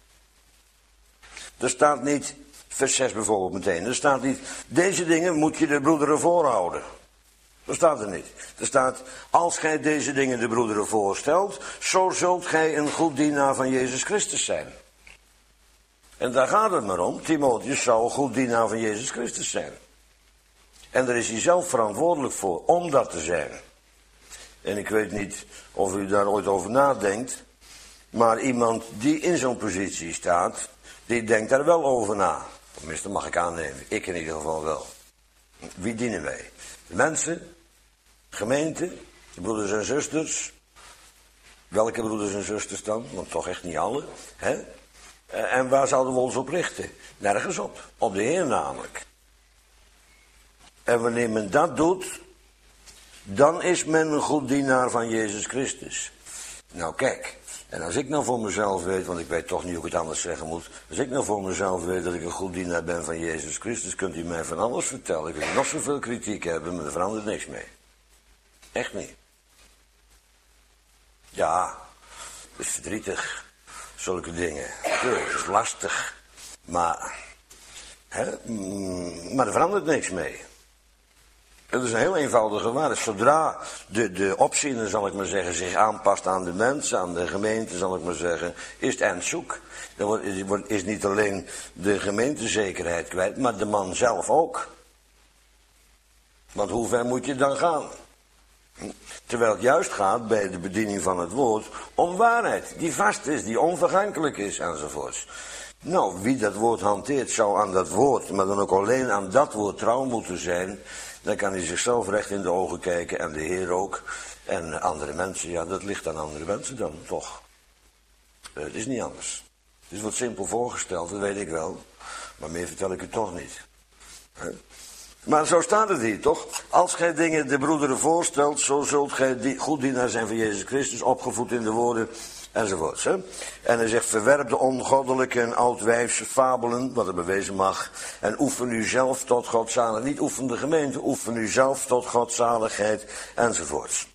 Er staat niet, vers 6 bijvoorbeeld meteen, er staat niet, deze dingen moet je de broederen voorhouden. Dat staat er niet. Er staat, als gij deze dingen de broederen voorstelt, zo zult gij een goed dienaar van Jezus Christus zijn. En daar gaat het maar om. Timotheus zou een goed dienaar van Jezus Christus zijn. En daar is hij zelf verantwoordelijk voor, om dat te zijn. En ik weet niet of u daar ooit over nadenkt, maar iemand die in zo'n positie staat, die denkt daar wel over na. Tenminste, mag ik aannemen. Ik in ieder geval wel. Wie dienen wij? De mensen, de gemeente, de broeders en zusters. Welke broeders en zusters dan? Want toch echt niet alle. Hè? En waar zouden we ons op richten? Nergens op. Op de Heer namelijk. En wanneer men dat doet, dan is men een goed dienaar van Jezus Christus. Nou kijk, en als ik nou voor mezelf weet, want ik weet toch niet hoe ik het anders zeggen moet. Als ik nou voor mezelf weet dat ik een goed dienaar ben van Jezus Christus, kunt u mij van alles vertellen. Ik kan nog zoveel kritiek hebben, maar er verandert niks mee. Echt niet. Ja, het is verdrietig. Zulke dingen. Natuurlijk, het is lastig. Maar er verandert niks mee. Het is een heel eenvoudige waarheid. Zodra de opziener, zal ik maar zeggen, zich aanpast aan de mensen, aan de gemeente, zal ik maar zeggen, is het eind zoek. Dan is niet alleen de gemeentezekerheid kwijt, maar de man zelf ook. Want hoe ver moet je dan gaan? Terwijl het juist gaat bij de bediening van het woord om waarheid, die vast is, die onvergankelijk is enzovoorts. Nou, wie dat woord hanteert zou aan dat woord, maar dan ook alleen aan dat woord trouw moeten zijn. Dan kan hij zichzelf recht in de ogen kijken en de Heer ook. En andere mensen, ja, dat ligt aan andere mensen dan, toch. Het is niet anders. Het is wat simpel voorgesteld, dat weet ik wel. Maar meer vertel ik u toch niet. Maar zo staat het hier, toch? Als gij dingen de broederen voorstelt, zo zult gij goed dienaar zijn van Jezus Christus, opgevoed in de woorden, enzovoorts. Hè? En hij zegt, verwerp de ongoddelijke en oudwijfse fabelen, wat er bewezen mag, en oefen u zelf tot godzaligheid. Niet oefen de gemeente, oefen u zelf tot godzaligheid, enzovoorts.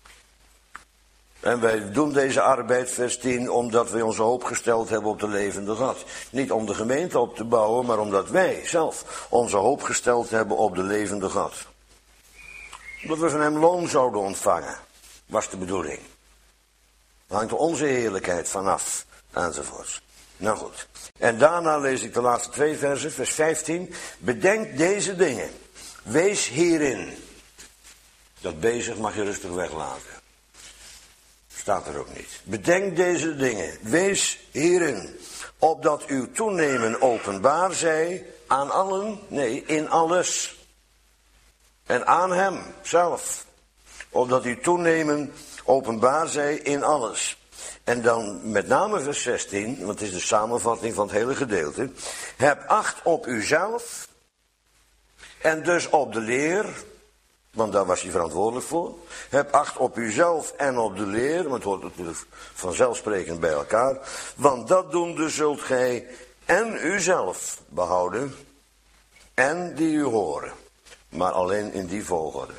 En wij doen deze arbeid, vers 10, omdat wij onze hoop gesteld hebben op de levende God. Niet om de gemeente op te bouwen, maar omdat wij zelf onze hoop gesteld hebben op de levende God. Dat we van hem loon zouden ontvangen, was de bedoeling. Daar hangt onze heerlijkheid vanaf, enzovoorts. Nou goed. En daarna lees ik de laatste 2 versen, vers 15. Bedenk deze dingen. Wees hierin. Dat bezig mag je rustig weglaten. Staat er ook niet. Bedenk deze dingen. Wees hierin. Opdat uw toenemen openbaar zij aan allen. Nee, in alles. En aan hem zelf. Opdat uw toenemen openbaar zij in alles. En dan met name vers 16, want het is de samenvatting van het hele gedeelte. Heb acht op uzelf. En dus op de leer. Want daar was hij verantwoordelijk voor. Heb acht op uzelf en op de leer. Want het hoort natuurlijk vanzelfsprekend bij elkaar. Want dat doende zult gij en uzelf behouden. En die u horen. Maar alleen in die volgorde.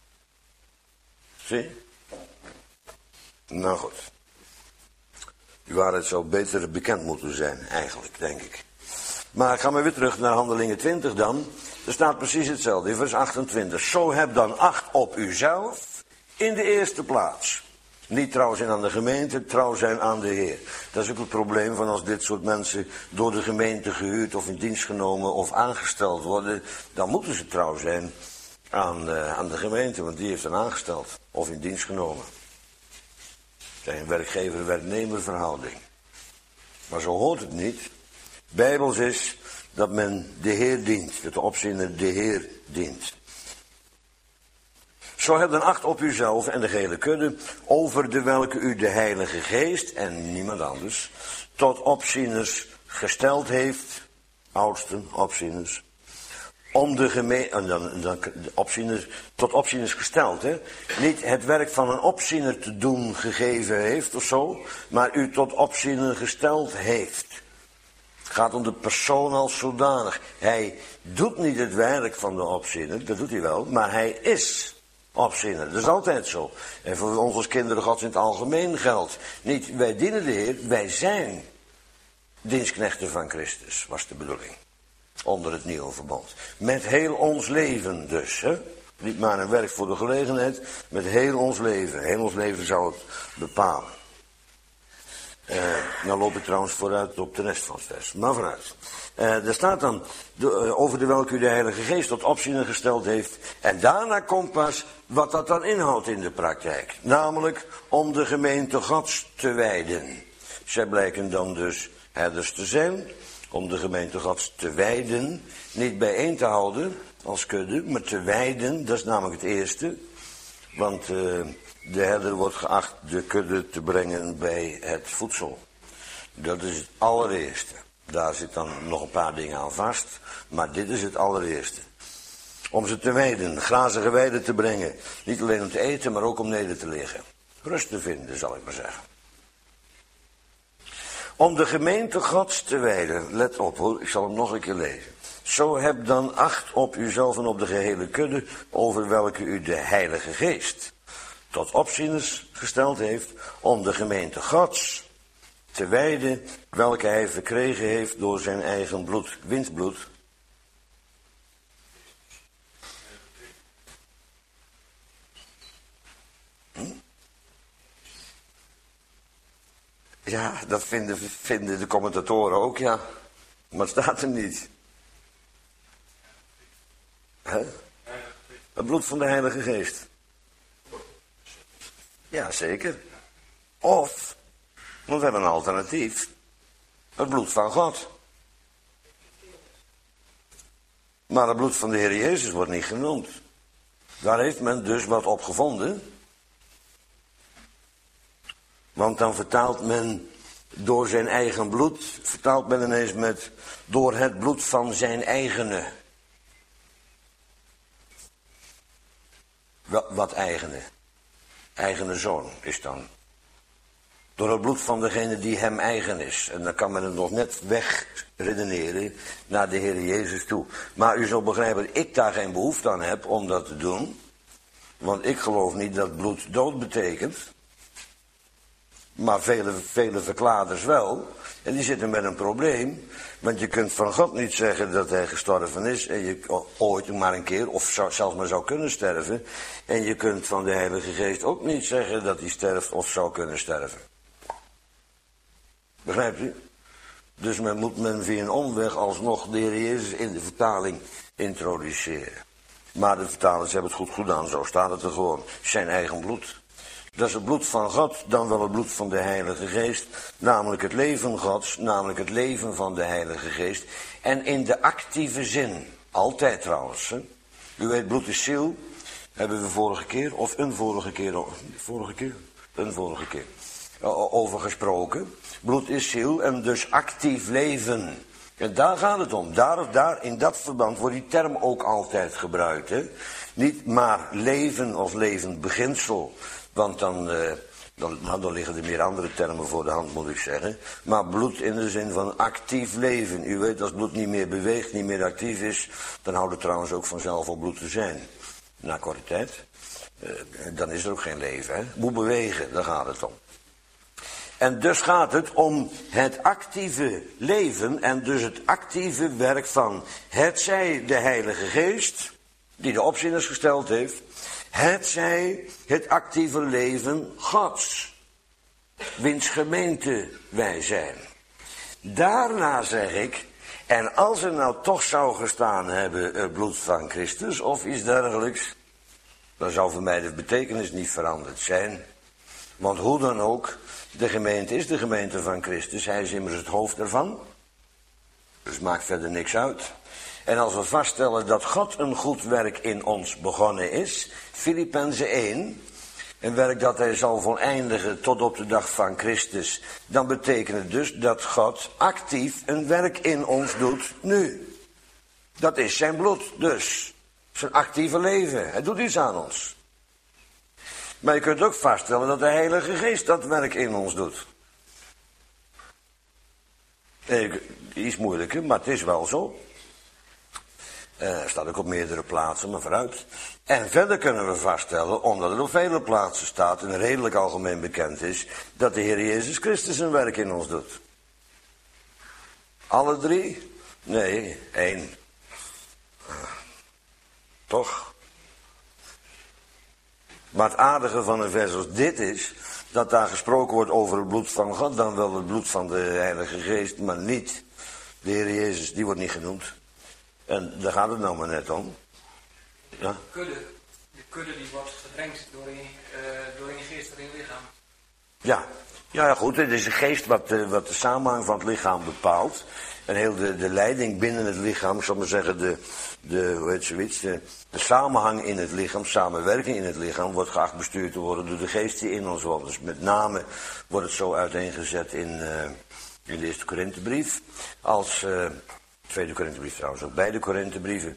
Zie? Nou goed. Die waarheid zou beter bekend moeten zijn, eigenlijk, denk ik. Maar ik ga maar weer terug naar Handelingen 20 dan. Er staat precies hetzelfde in vers 28. Zo heb dan acht op uzelf in de eerste plaats. Niet trouw zijn aan de gemeente, trouw zijn aan de Heer. Dat is ook het probleem van als dit soort mensen door de gemeente gehuurd of in dienst genomen of aangesteld worden. Dan moeten ze trouw zijn aan de gemeente, want die heeft hen aangesteld of in dienst genomen. Het is een werkgever-werknemer verhouding. Maar zo hoort het niet. Bijbels is dat men de Heer dient, dat de opziener de Heer dient. Zo heb dan acht op uzelf en de gehele kudde, over de welke u de Heilige Geest en niemand anders tot opzieners gesteld heeft, oudsten, opzieners, om de gemeente, en dan opzieners, tot opzieners gesteld, hè? Niet het werk van een opziener te doen gegeven heeft of zo, maar u tot opziener gesteld heeft. Het gaat om de persoon als zodanig. Hij doet niet het werk van de opziener, dat doet hij wel, maar hij is opziener. Dat is altijd zo. En voor ons als kinderen Gods in het algemeen geldt. Niet wij dienen de Heer, wij zijn dienstknechten van Christus, was de bedoeling. Onder het nieuwe verbond. Met heel ons leven dus. Hè? Niet maar een werk voor de gelegenheid, met heel ons leven. Heel ons leven zou het bepalen. Nou loop ik trouwens vooruit op de rest van het vers. Maar vooruit. Er staat dan over de welke u de Heilige Geest tot opziener gesteld heeft. En daarna komt pas wat dat dan inhoudt in de praktijk. Namelijk om de gemeente Gods te wijden. Zij blijken dan dus herders te zijn. Om de gemeente Gods te wijden. Niet bijeen te houden als kudde, maar te wijden. Dat is namelijk het eerste. Want de herder wordt geacht de kudde te brengen bij het voedsel. Dat is het allereerste. Daar zit dan nog een paar dingen aan vast. Maar dit is het allereerste. Om ze te weiden, grazige weiden te brengen. Niet alleen om te eten, maar ook om neder te liggen. Rust te vinden, zal ik maar zeggen. Om de gemeente Gods te wijden. Let op hoor, ik zal hem nog een keer lezen. Zo heb dan acht op uzelf en op de gehele kudde, over welke u de Heilige Geest tot opzieners gesteld heeft, om de gemeente Gods te wijden, welke hij verkregen heeft door zijn eigen bloed. Wiens bloed? Ja, dat vinden de commentatoren ook, ja. Maar het staat er niet. Hè? Het bloed van de Heilige Geest. Ja, zeker. Of, want we hebben een alternatief. Het bloed van God. Maar het bloed van de Heer Jezus wordt niet genoemd. Daar heeft men dus wat op gevonden. Want dan vertaalt men door zijn eigen bloed, vertaalt men ineens met door het bloed van zijn eigene. Wat eigene? Eigene zoon is dan. Door het bloed van degene die hem eigen is. En dan kan men het nog net wegredeneren naar de Heer Jezus toe. Maar u zult begrijpen dat ik daar geen behoefte aan heb om dat te doen. Want ik geloof niet dat bloed dood betekent. Maar vele verklaarders wel. En die zitten met een probleem. Want je kunt van God niet zeggen dat hij gestorven is. En je ooit maar een keer, of zelfs maar zou kunnen sterven. En je kunt van de Heilige Geest ook niet zeggen dat hij sterft of zou kunnen sterven. Begrijpt u? Dus moet men via een omweg alsnog de Heer Jezus in de vertaling introduceren. Maar de vertalers hebben het goed gedaan, zo staat het er gewoon. Zijn eigen bloed. Dat is het bloed van God, dan wel het bloed van de Heilige Geest. Namelijk het leven Gods, namelijk het leven van de Heilige Geest. En in de actieve zin, altijd trouwens. Hè? U weet, bloed is ziel. Hebben we vorige keer over gesproken. Bloed is ziel en dus actief leven. En daar gaat het om. Daar, in dat verband wordt die term ook altijd gebruikt. Hè? Niet maar leven als levend beginsel. Want dan liggen er meer andere termen voor de hand, moet ik zeggen. Maar bloed in de zin van actief leven. U weet, als bloed niet meer beweegt, niet meer actief is, dan houdt het trouwens ook vanzelf op bloed te zijn. Na korte tijd. Dan is er ook geen leven. Hè? Moet bewegen, daar gaat het om. En dus gaat het om het actieve leven en dus het actieve werk van hetzij de Heilige Geest, die de opzieners gesteld heeft, hetzij het actieve leven Gods, wiens gemeente wij zijn. Daarna zeg ik, en als er nou toch zou gestaan hebben het bloed van Christus of iets dergelijks, dan zou voor mij de betekenis niet veranderd zijn. Want hoe dan ook, de gemeente is de gemeente van Christus, hij is immers het hoofd ervan. Dus maakt verder niks uit. En als we vaststellen dat God een goed werk in ons begonnen is, Filippenzen 1, een werk dat hij zal voleindigen tot op de dag van Christus, dan betekent het dus dat God actief een werk in ons doet nu. Dat is zijn bloed dus. Zijn actieve leven. Hij doet iets aan ons. Maar je kunt ook vaststellen dat de Heilige Geest dat werk in ons doet. iets moeilijker, maar het is wel zo. Staat ook op meerdere plaatsen, maar vooruit. En verder kunnen we vaststellen, omdat het op vele plaatsen staat en redelijk algemeen bekend is, dat de Heer Jezus Christus een werk in ons doet. Alle drie? Nee, 1. Toch? Maar het aardige van een vers als dit is, dat daar gesproken wordt over het bloed van God, dan wel het bloed van de Heilige Geest, maar niet de Heer Jezus, die wordt niet genoemd. En daar gaat het nou maar net om. Ja? De kudde die wordt gedrenkt door in geest en in lichaam. Ja, goed, het is de geest wat de samenhang van het lichaam bepaalt. En heel de leiding binnen het lichaam, ik zal maar zeggen, de samenhang in het lichaam, samenwerking in het lichaam, wordt geacht bestuurd te worden door de geest die in ons woont. Dus met name wordt het zo uiteengezet in de eerste Korinthebrief, als tweede Korinthebrief trouwens, ook beide Korinthebrieven.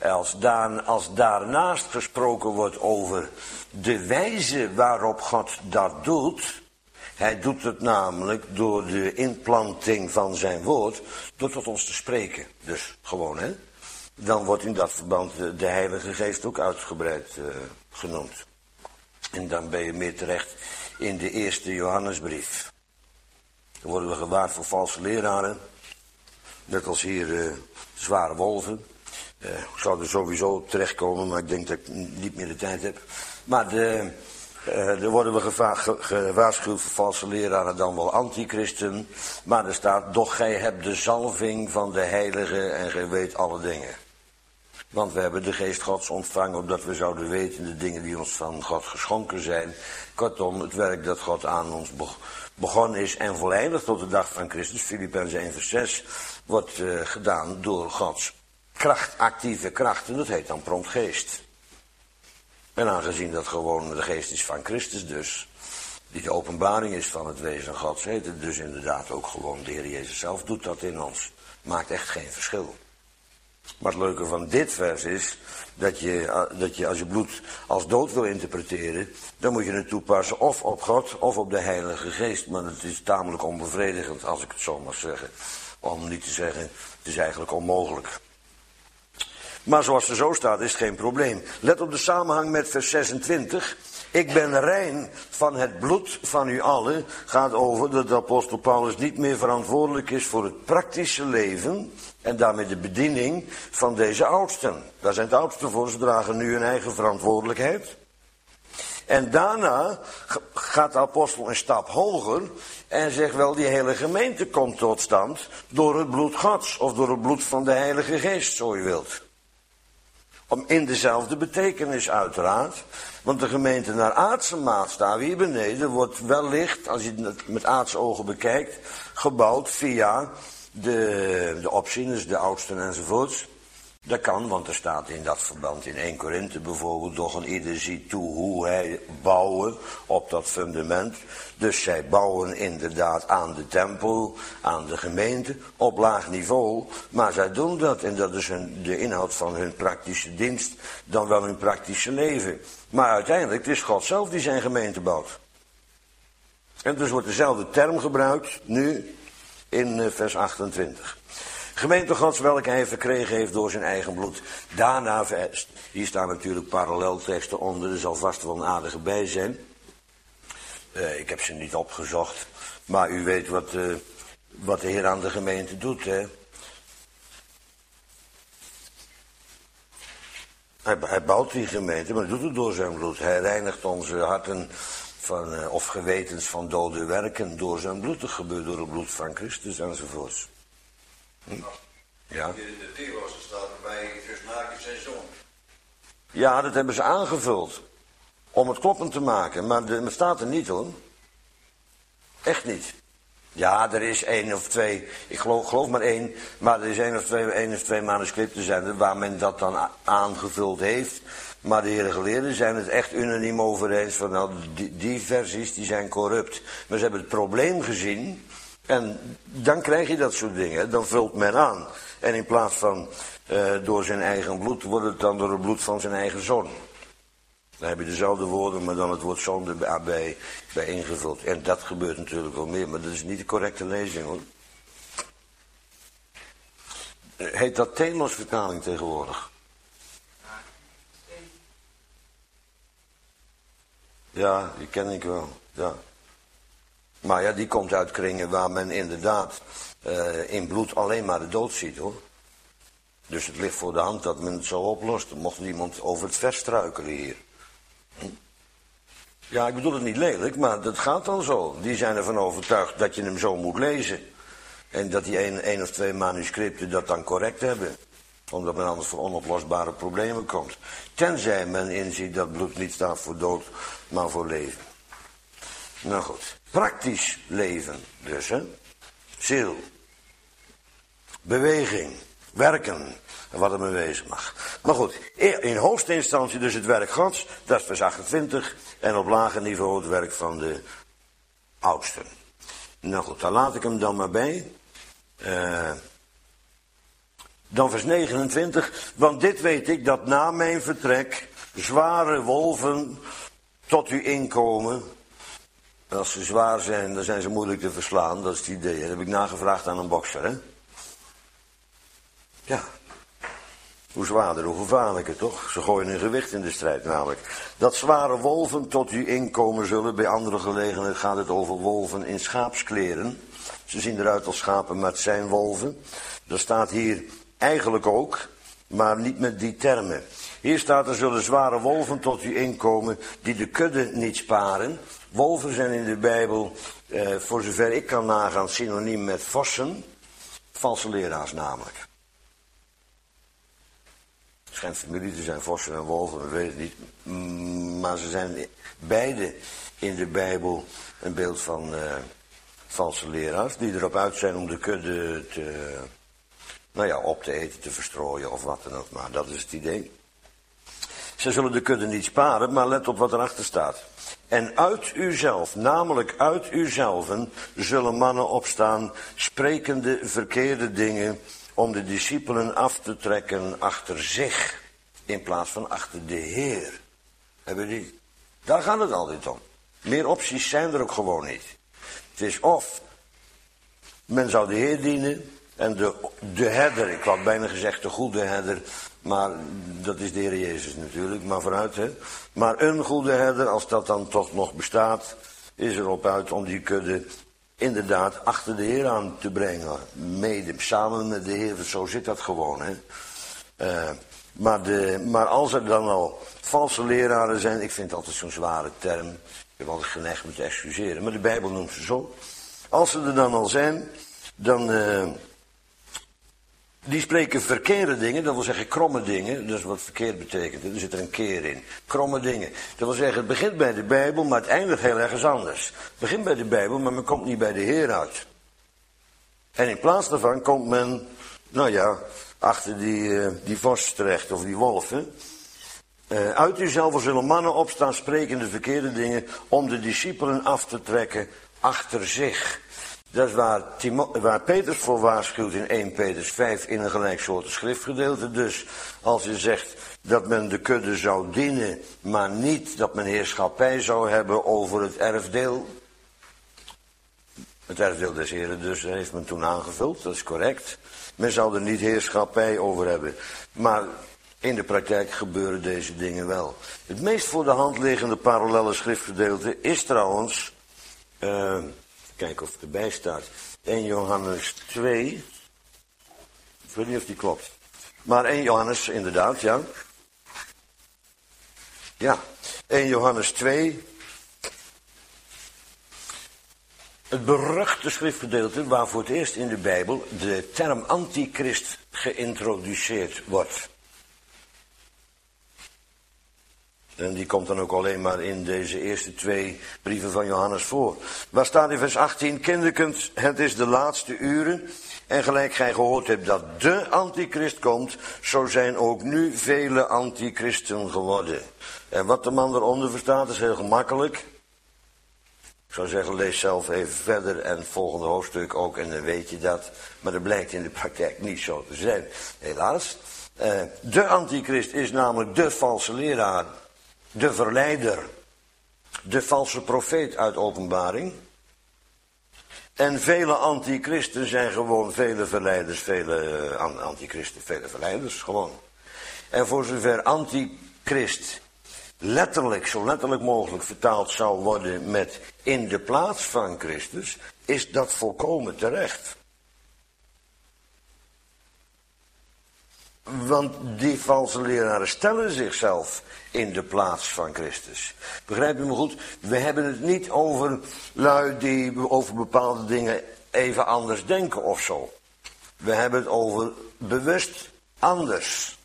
Als daarnaast gesproken wordt over de wijze waarop God dat doet. Hij doet het namelijk door de inplanting van zijn woord, door tot ons te spreken. Dus gewoon, hè. Dan wordt in dat verband de Heilige Geest ook uitgebreid genoemd. En dan ben je meer terecht in de eerste Johannesbrief. Dan worden we gewaard voor valse leraren. Net als hier zware wolven. Ik zou er sowieso terechtkomen, maar ik denk dat ik niet meer de tijd heb. Maar er worden we gewaarschuwd voor valse leraren, dan wel antichristen. Maar er staat, doch gij hebt de zalving van de heilige en gij weet alle dingen. Want we hebben de geest Gods ontvangen, opdat we zouden weten de dingen die ons van God geschonken zijn. Kortom, het werk dat God aan ons begonnen is en voleindigd tot de dag van Christus, Filippenzen 1 vers 6, wordt gedaan door Gods kracht, actieve kracht. En dat heet dan prompt geest. En aangezien dat gewoon de geest is van Christus dus, die de openbaring is van het wezen Gods, heet het dus inderdaad ook gewoon de Heer Jezus zelf doet dat in ons. Maakt echt geen verschil. Maar het leuke van dit vers is, dat je als je bloed als dood wil interpreteren, dan moet je het toepassen of op God of op de Heilige Geest. Maar het is tamelijk onbevredigend, als ik het zo mag zeggen. Om niet te zeggen, het is eigenlijk onmogelijk. Maar zoals er zo staat, is het geen probleem. Let op de samenhang met vers 26. Ik ben rein van het bloed van u allen. Gaat over dat de apostel Paulus niet meer verantwoordelijk is voor het praktische leven. En daarmee de bediening van deze oudsten. Daar zijn de oudsten voor, ze dragen nu hun eigen verantwoordelijkheid. En daarna gaat de apostel een stap hoger en zegt wel, die hele gemeente komt tot stand door het bloed Gods. Of door het bloed van de Heilige Geest, zo je wilt. In dezelfde betekenis uiteraard. Want de gemeente naar aardse maatstaf hier beneden wordt wellicht, als je het met aardse ogen bekijkt, gebouwd via de opzieners, de oudsten enzovoorts. Dat kan, want er staat in dat verband in 1 Korinthe bijvoorbeeld, doch een ieder ziet toe hoe hij bouwen op dat fundament. Dus zij bouwen inderdaad aan de tempel, aan de gemeente, op laag niveau. Maar zij doen dat en dat is de inhoud van hun praktische dienst, dan wel hun praktische leven. Maar uiteindelijk, het is God zelf die zijn gemeente bouwt. En dus wordt dezelfde term gebruikt, nu in vers 28. Gemeente Gods, welke hij verkregen heeft door zijn eigen bloed. Daarna, hier staan natuurlijk parallelteksten onder, er zal vast wel een aardige bij zijn. Ik heb ze niet opgezocht, maar u weet wat de Heer aan de gemeente doet, hè. Hij bouwt die gemeente, maar doet het door zijn bloed. Hij reinigt onze harten of gewetens van dode werken door zijn bloed. Dat gebeurt door het bloed van Christus enzovoorts. Ja. In de Theos staat erbij, Christus zijn zoon. Ja, dat hebben ze aangevuld. Om het kloppend te maken. Maar het staat er niet, hoor. Echt niet. Ja, er is 1 of 2, ik geloof maar 1, maar er is 1 of 2 manuscripten zijn er waar men dat dan aangevuld heeft. Maar de heren geleerden zijn het echt unaniem over eens van, nou, die versies die zijn corrupt. Maar ze hebben het probleem gezien en dan krijg je dat soort dingen, dan vult men aan. En in plaats van door zijn eigen bloed, wordt het dan door het bloed van zijn eigen zoon. Dan heb je dezelfde woorden, maar dan het woord zoon erbij ingevuld. En dat gebeurt natuurlijk wel meer, maar dat is niet de correcte lezing, hoor. Heet dat Telos vertaling tegenwoordig? Ja, die ken ik wel. Ja. Maar ja, die komt uit kringen waar men inderdaad in bloed alleen maar de dood ziet, hoor. Dus het ligt voor de hand dat men het zo oplost. Dan mocht iemand over het vers struikelen hier. Ja, ik bedoel het niet lelijk, maar dat gaat dan zo. Die zijn ervan overtuigd dat je hem zo moet lezen. En dat die één of twee manuscripten dat dan correct hebben. Omdat men anders voor onoplosbare problemen komt. Tenzij men inziet dat bloed niet staat voor dood, maar voor leven. Nou goed, praktisch leven dus, hè. Ziel. Beweging. Werken. En wat er mee wezen mag. Maar goed, in hoogste instantie dus het werk Gods. Dat is vers 28. En op lager niveau het werk van de oudsten. Nou goed, daar laat ik hem dan maar bij. Dan vers 29. Want dit weet ik, dat na mijn vertrek zware wolven tot u inkomen. Als ze zwaar zijn, dan zijn ze moeilijk te verslaan. Dat is het idee. Dat heb ik nagevraagd aan een bokser, hè. Ja. Hoe zwaarder, hoe gevaarlijker, toch? Ze gooien een gewicht in de strijd namelijk. Dat zware wolven tot u inkomen zullen. Bij andere gelegenheden gaat het over wolven in schaapskleren. Ze zien eruit als schapen, maar het zijn wolven. Dat staat hier eigenlijk ook, maar niet met die termen. Hier staat er zullen zware wolven tot u inkomen die de kudde niet sparen. Wolven zijn in de Bijbel, voor zover ik kan nagaan, synoniem met vossen. Valse leraars namelijk. Het schijnt familie te zijn, vossen en wolven, we weten het niet. Maar ze zijn beide in de Bijbel een beeld van valse leraars. Die erop uit zijn om de kudde op te eten, te verstrooien of wat dan ook. Maar dat is het idee. Ze zullen de kudde niet sparen, maar let op wat erachter staat. En uit uzelf, namelijk uit uzelven, zullen mannen opstaan, sprekende verkeerde dingen, om de discipelen af te trekken achter zich, in plaats van achter de Heer. Hebben die? Daar gaat het altijd om. Meer opties zijn er ook gewoon niet. Het is of men zou de Heer dienen en de herder, ik had bijna gezegd de goede herder, maar dat is de Heer Jezus natuurlijk, maar vooruit, hè. Maar een goede herder, als dat dan toch nog bestaat, is erop uit om die kudde inderdaad achter de Heer aan te brengen. Mede, samen met de Heer, zo zit dat gewoon, hè. Maar als er dan al valse leraren zijn, ik vind het altijd zo'n zware term, ik heb altijd geneigd me te excuseren, maar de Bijbel noemt ze zo. Als ze er dan al zijn, dan die spreken verkeerde dingen, dat wil zeggen kromme dingen, dat is wat verkeerd betekent, er zit er een keer in. Kromme dingen, dat wil zeggen het begint bij de Bijbel, maar het eindigt heel ergens anders. Het begint bij de Bijbel, maar men komt niet bij de Heer uit. En in plaats daarvan komt men, achter die vos terecht, of die wolven. Uit uzelf zullen mannen opstaan, sprekende verkeerde dingen, om de discipelen af te trekken achter zich. Dat is waar Petrus voor waarschuwt in 1 Petrus 5 in een gelijksoortig schriftgedeelte. Dus als je zegt dat men de kudde zou dienen, maar niet dat men heerschappij zou hebben over het erfdeel. Het erfdeel des Heren dus heeft men toen aangevuld, dat is correct. Men zou er niet heerschappij over hebben. Maar in de praktijk gebeuren deze dingen wel. Het meest voor de hand liggende parallelle schriftgedeelte is trouwens, kijken of het erbij staat, 1 Johannes 2. Ik weet niet of die klopt. Maar 1 Johannes, inderdaad, ja. Ja, 1 Johannes 2. Het beruchte schriftgedeelte waar voor het eerst in de Bijbel de term antichrist geïntroduceerd wordt. En die komt dan ook alleen maar in deze eerste 2 brieven van Johannes voor. Waar staat in vers 18, kinderkens, het is de laatste uren. En gelijk gij gehoord hebt dat de antichrist komt, zo zijn ook nu vele antichristen geworden. En wat de man eronder verstaat is heel gemakkelijk. Ik zou zeggen, lees zelf even verder en het volgende hoofdstuk ook en dan weet je dat. Maar dat blijkt in de praktijk niet zo te zijn, helaas. De antichrist is namelijk de valse leraar, de verleider, de valse profeet uit Openbaring. En vele antichristen zijn gewoon vele verleiders, vele verleiders, gewoon. En voor zover antichrist letterlijk, zo letterlijk mogelijk vertaald zou worden met in de plaats van Christus, is dat volkomen terecht. Want die valse leraren stellen zichzelf in de plaats van Christus. Begrijp je me goed? We hebben het niet over lui die over bepaalde dingen even anders denken of zo. We hebben het over bewust anders.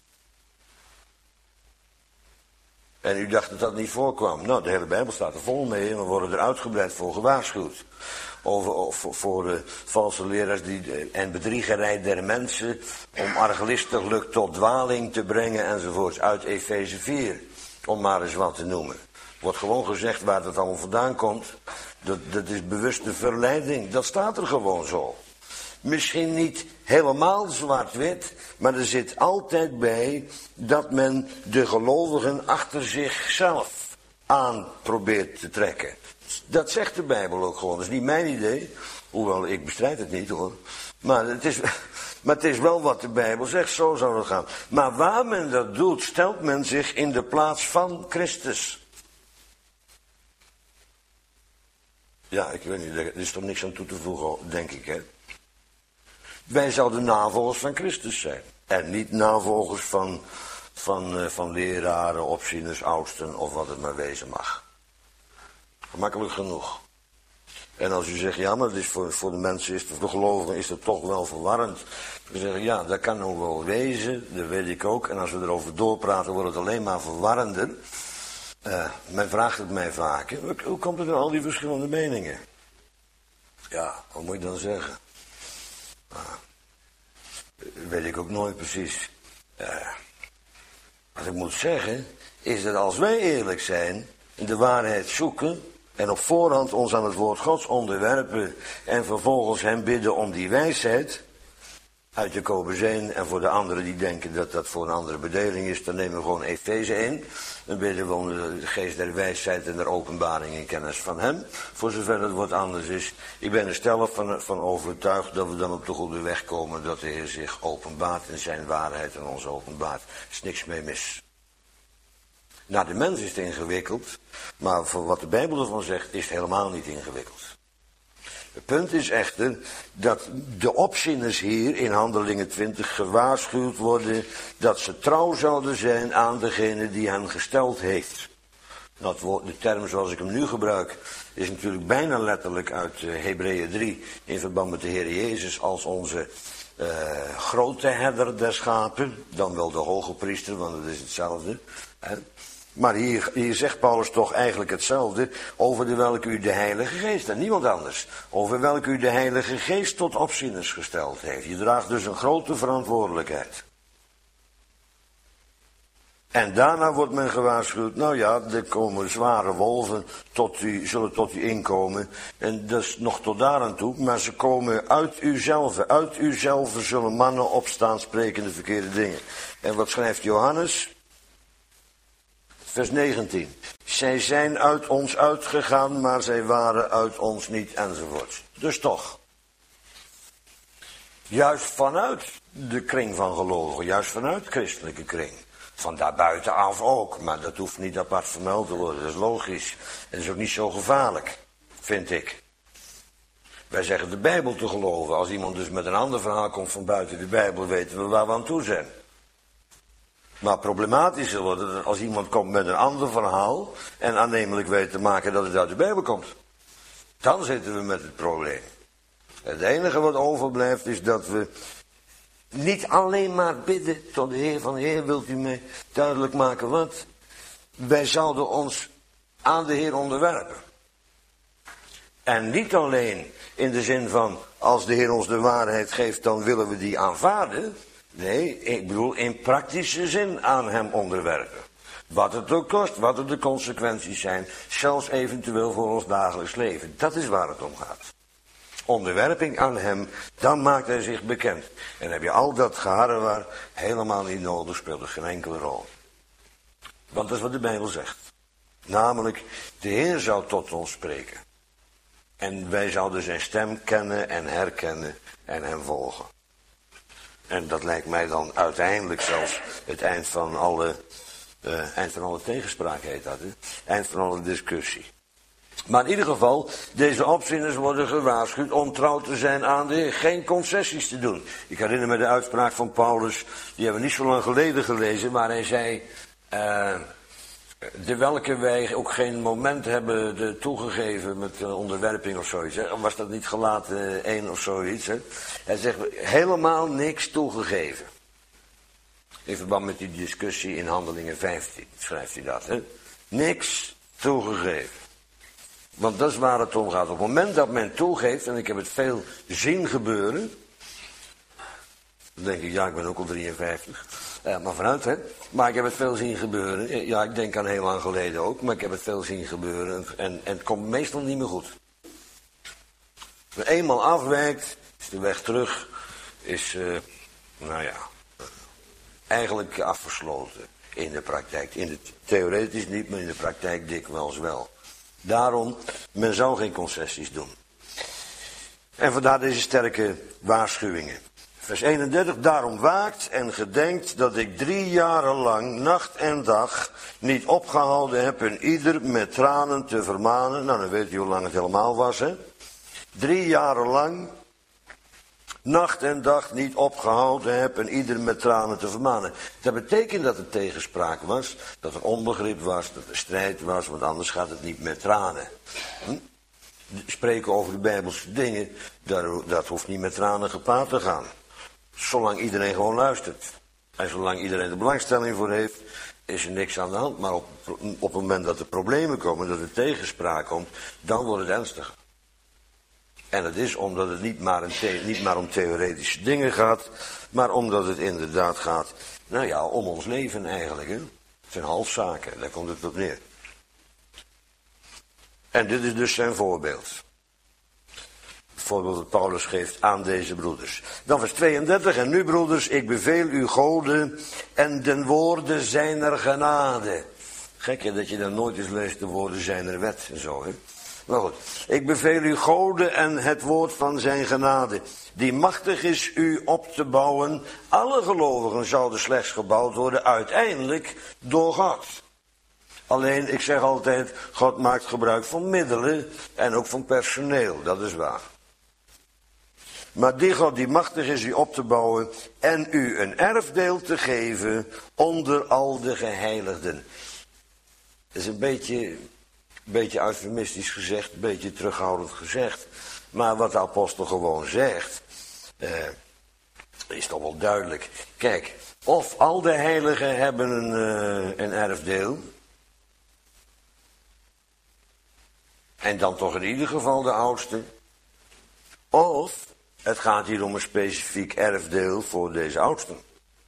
En u dacht dat dat niet voorkwam. Nou, de hele Bijbel staat er vol mee en we worden er uitgebreid voor gewaarschuwd. Voor valse leraars en bedriegerij der mensen om arglistiglijk tot dwaling te brengen enzovoorts. Uit Efeze 4, om maar eens wat te noemen. Wordt gewoon gezegd waar dat allemaal vandaan komt. Dat is bewuste verleiding. Dat staat er gewoon zo. Misschien niet helemaal zwart-wit, maar er zit altijd bij dat men de gelovigen achter zichzelf aan probeert te trekken. Dat zegt de Bijbel ook gewoon. Dat is niet mijn idee. Hoewel, ik bestrijd het niet hoor. Maar het is wel wat de Bijbel zegt. Zo zou het gaan. Maar waar men dat doet, stelt men zich in de plaats van Christus. Ja, ik weet niet. Er is toch niks aan toe te voegen, denk ik, hè. Wij zouden navolgers van Christus zijn. En niet navolgers van leraren, opzieners, oudsten of wat het maar wezen mag. Gemakkelijk genoeg. En als u zegt, ja, maar het is voor de mensen, voor de gelovigen is het toch wel verwarrend. We zeggen, ja, dat kan nog wel wezen, dat weet ik ook. En als we erover doorpraten, wordt het alleen maar verwarrender. Men vraagt het mij vaak, hoe komt het aan al die verschillende meningen? Ja, wat moet je dan zeggen? Weet ik ook nooit precies. Wat ik moet zeggen, is dat als wij eerlijk zijn, de waarheid zoeken en op voorhand ons aan het woord Gods onderwerpen en vervolgens hem bidden om die wijsheid uit Jacobus 1 en voor de anderen die denken dat dat voor een andere bedeling is, dan nemen we gewoon Efeze 1. Dan bidden we om de geest der wijsheid en der openbaring en kennis van hem, voor zover het wat anders is. Ik ben er stellig van overtuigd dat we dan op de goede weg komen, dat de Heer zich openbaart in zijn waarheid en ons openbaart. Er is niks mee mis. Nou, de mens is het ingewikkeld, maar voor wat de Bijbel ervan zegt, is het helemaal niet ingewikkeld. Het punt is echter dat de opzieners hier in Handelingen 20 gewaarschuwd worden dat ze trouw zouden zijn aan degene die hen gesteld heeft. Dat woord, de term zoals ik hem nu gebruik, is natuurlijk bijna letterlijk uit Hebreeën 3 in verband met de Heer Jezus als onze grote herder der schapen, dan wel de hoge priester, want het is hetzelfde. Hè? Maar hier zegt Paulus toch eigenlijk hetzelfde over de welke u de Heilige Geest en niemand anders. Over welke u de Heilige Geest tot opzieners gesteld heeft. Je draagt dus een grote verantwoordelijkheid. En daarna wordt men gewaarschuwd, nou ja, er komen zware wolven zullen tot u inkomen. En dat is nog tot daar aan toe, maar ze komen uit uzelf. Uit uzelf zullen mannen opstaan sprekende verkeerde dingen. En wat schrijft Johannes? Vers 19. Zij zijn uit ons uitgegaan, maar zij waren uit ons niet, enzovoort. Dus toch. Juist vanuit de kring van gelovigen, juist vanuit de christelijke kring. Van daar buitenaf ook, maar dat hoeft niet apart vermeld te worden, dat is logisch. En dat is ook niet zo gevaarlijk, vind ik. Wij zeggen de Bijbel te geloven. Als iemand dus met een ander verhaal komt van buiten de Bijbel, weten we waar we aan toe zijn. Maar problematisch wordt het als iemand komt met een ander verhaal en aannemelijk weet te maken dat het uit de Bijbel komt. Dan zitten we met het probleem. Het enige wat overblijft is dat we niet alleen maar bidden tot de Heer van Heer, wilt u mij duidelijk maken wat? Wij zouden ons aan de Heer onderwerpen. En niet alleen in de zin van als de Heer ons de waarheid geeft, dan willen we die aanvaarden. Nee, ik bedoel in praktische zin aan hem onderwerpen. Wat het ook kost, wat er de consequenties zijn, zelfs eventueel voor ons dagelijks leven. Dat is waar het om gaat. Onderwerping aan hem, dan maakt hij zich bekend. En heb je al dat geharrewar helemaal niet nodig, speelt er geen enkele rol. Want dat is wat de Bijbel zegt. Namelijk, de Heer zou tot ons spreken. En wij zouden zijn stem kennen en herkennen en hem volgen. En dat lijkt mij dan uiteindelijk zelfs het eind van alle tegenspraak heet dat. Hè? Eind van alle discussie. Maar in ieder geval, deze opzieners worden gewaarschuwd om trouw te zijn aan de Heer. Geen concessies te doen. Ik herinner me de uitspraak van Paulus, die hebben we niet zo lang geleden gelezen, maar hij zei, de welke wij ook geen moment hebben toegegeven met onderwerping of zoiets. Hè? Was dat niet Galaten 1 of zoiets? Hè? Hij zegt, helemaal niks toegegeven. In verband met die discussie in Handelingen 15 schrijft hij dat. Hè? Niks toegegeven. Want dat is waar het om gaat. Op het moment dat men toegeeft, en ik heb het veel zien gebeuren. Dan denk ik, ja, ik ben ook al 53. Maar vanuit, hè. Maar ik heb het veel zien gebeuren. Ja, ik denk aan heel lang geleden ook. Maar ik heb het veel zien gebeuren. En het komt meestal niet meer goed. Als je eenmaal afwijkt, is de weg terug, is, eigenlijk afgesloten in de praktijk. Theoretisch niet, maar in de praktijk dikwijls wel. Daarom, men zou geen concessies doen. En vandaar deze sterke waarschuwingen. Vers 31, daarom waakt en gedenkt dat ik 3 jaren lang, nacht en dag, niet opgehouden heb en ieder met tranen te vermanen. Nou, dan weet u hoe lang het helemaal was, hè. 3 jaren lang, nacht en dag niet opgehouden heb en ieder met tranen te vermanen. Dat betekent dat er tegenspraak was, dat er onbegrip was, dat er strijd was, want anders gaat het niet met tranen. Spreken over de Bijbelse dingen, dat hoeft niet met tranen gepaard te gaan. Zolang iedereen gewoon luistert. En zolang iedereen er belangstelling voor heeft, is er niks aan de hand. Maar op het moment dat er problemen komen, dat er tegenspraak komt, dan wordt het ernstiger. En dat is omdat het niet maar om theoretische dingen gaat, maar omdat het inderdaad gaat, om ons leven eigenlijk. Hè? Het zijn halfzaken, daar komt het op neer. En dit is dus zijn voorbeeld. Het voorbeeld dat Paulus geeft aan deze broeders. Dan vers 32, en nu broeders, ik beveel u goden en den woorden zijner genade. Gek hè, dat je dan nooit eens leest de woorden zijner wet en zo hè. Maar goed, ik beveel u goden en het woord van zijn genade, die machtig is u op te bouwen. Alle gelovigen zouden slechts gebouwd worden uiteindelijk door God. Alleen, ik zeg altijd, God maakt gebruik van middelen en ook van personeel, dat is waar. Maar die God die machtig is u op te bouwen en u een erfdeel te geven onder al de geheiligden. Dat is een beetje eufemistisch gezegd, een beetje terughoudend gezegd. Maar wat de apostel gewoon zegt, is toch wel duidelijk. Kijk, of al de heiligen hebben een erfdeel. En dan toch in ieder geval de oudste. Of het gaat hier om een specifiek erfdeel voor deze oudsten.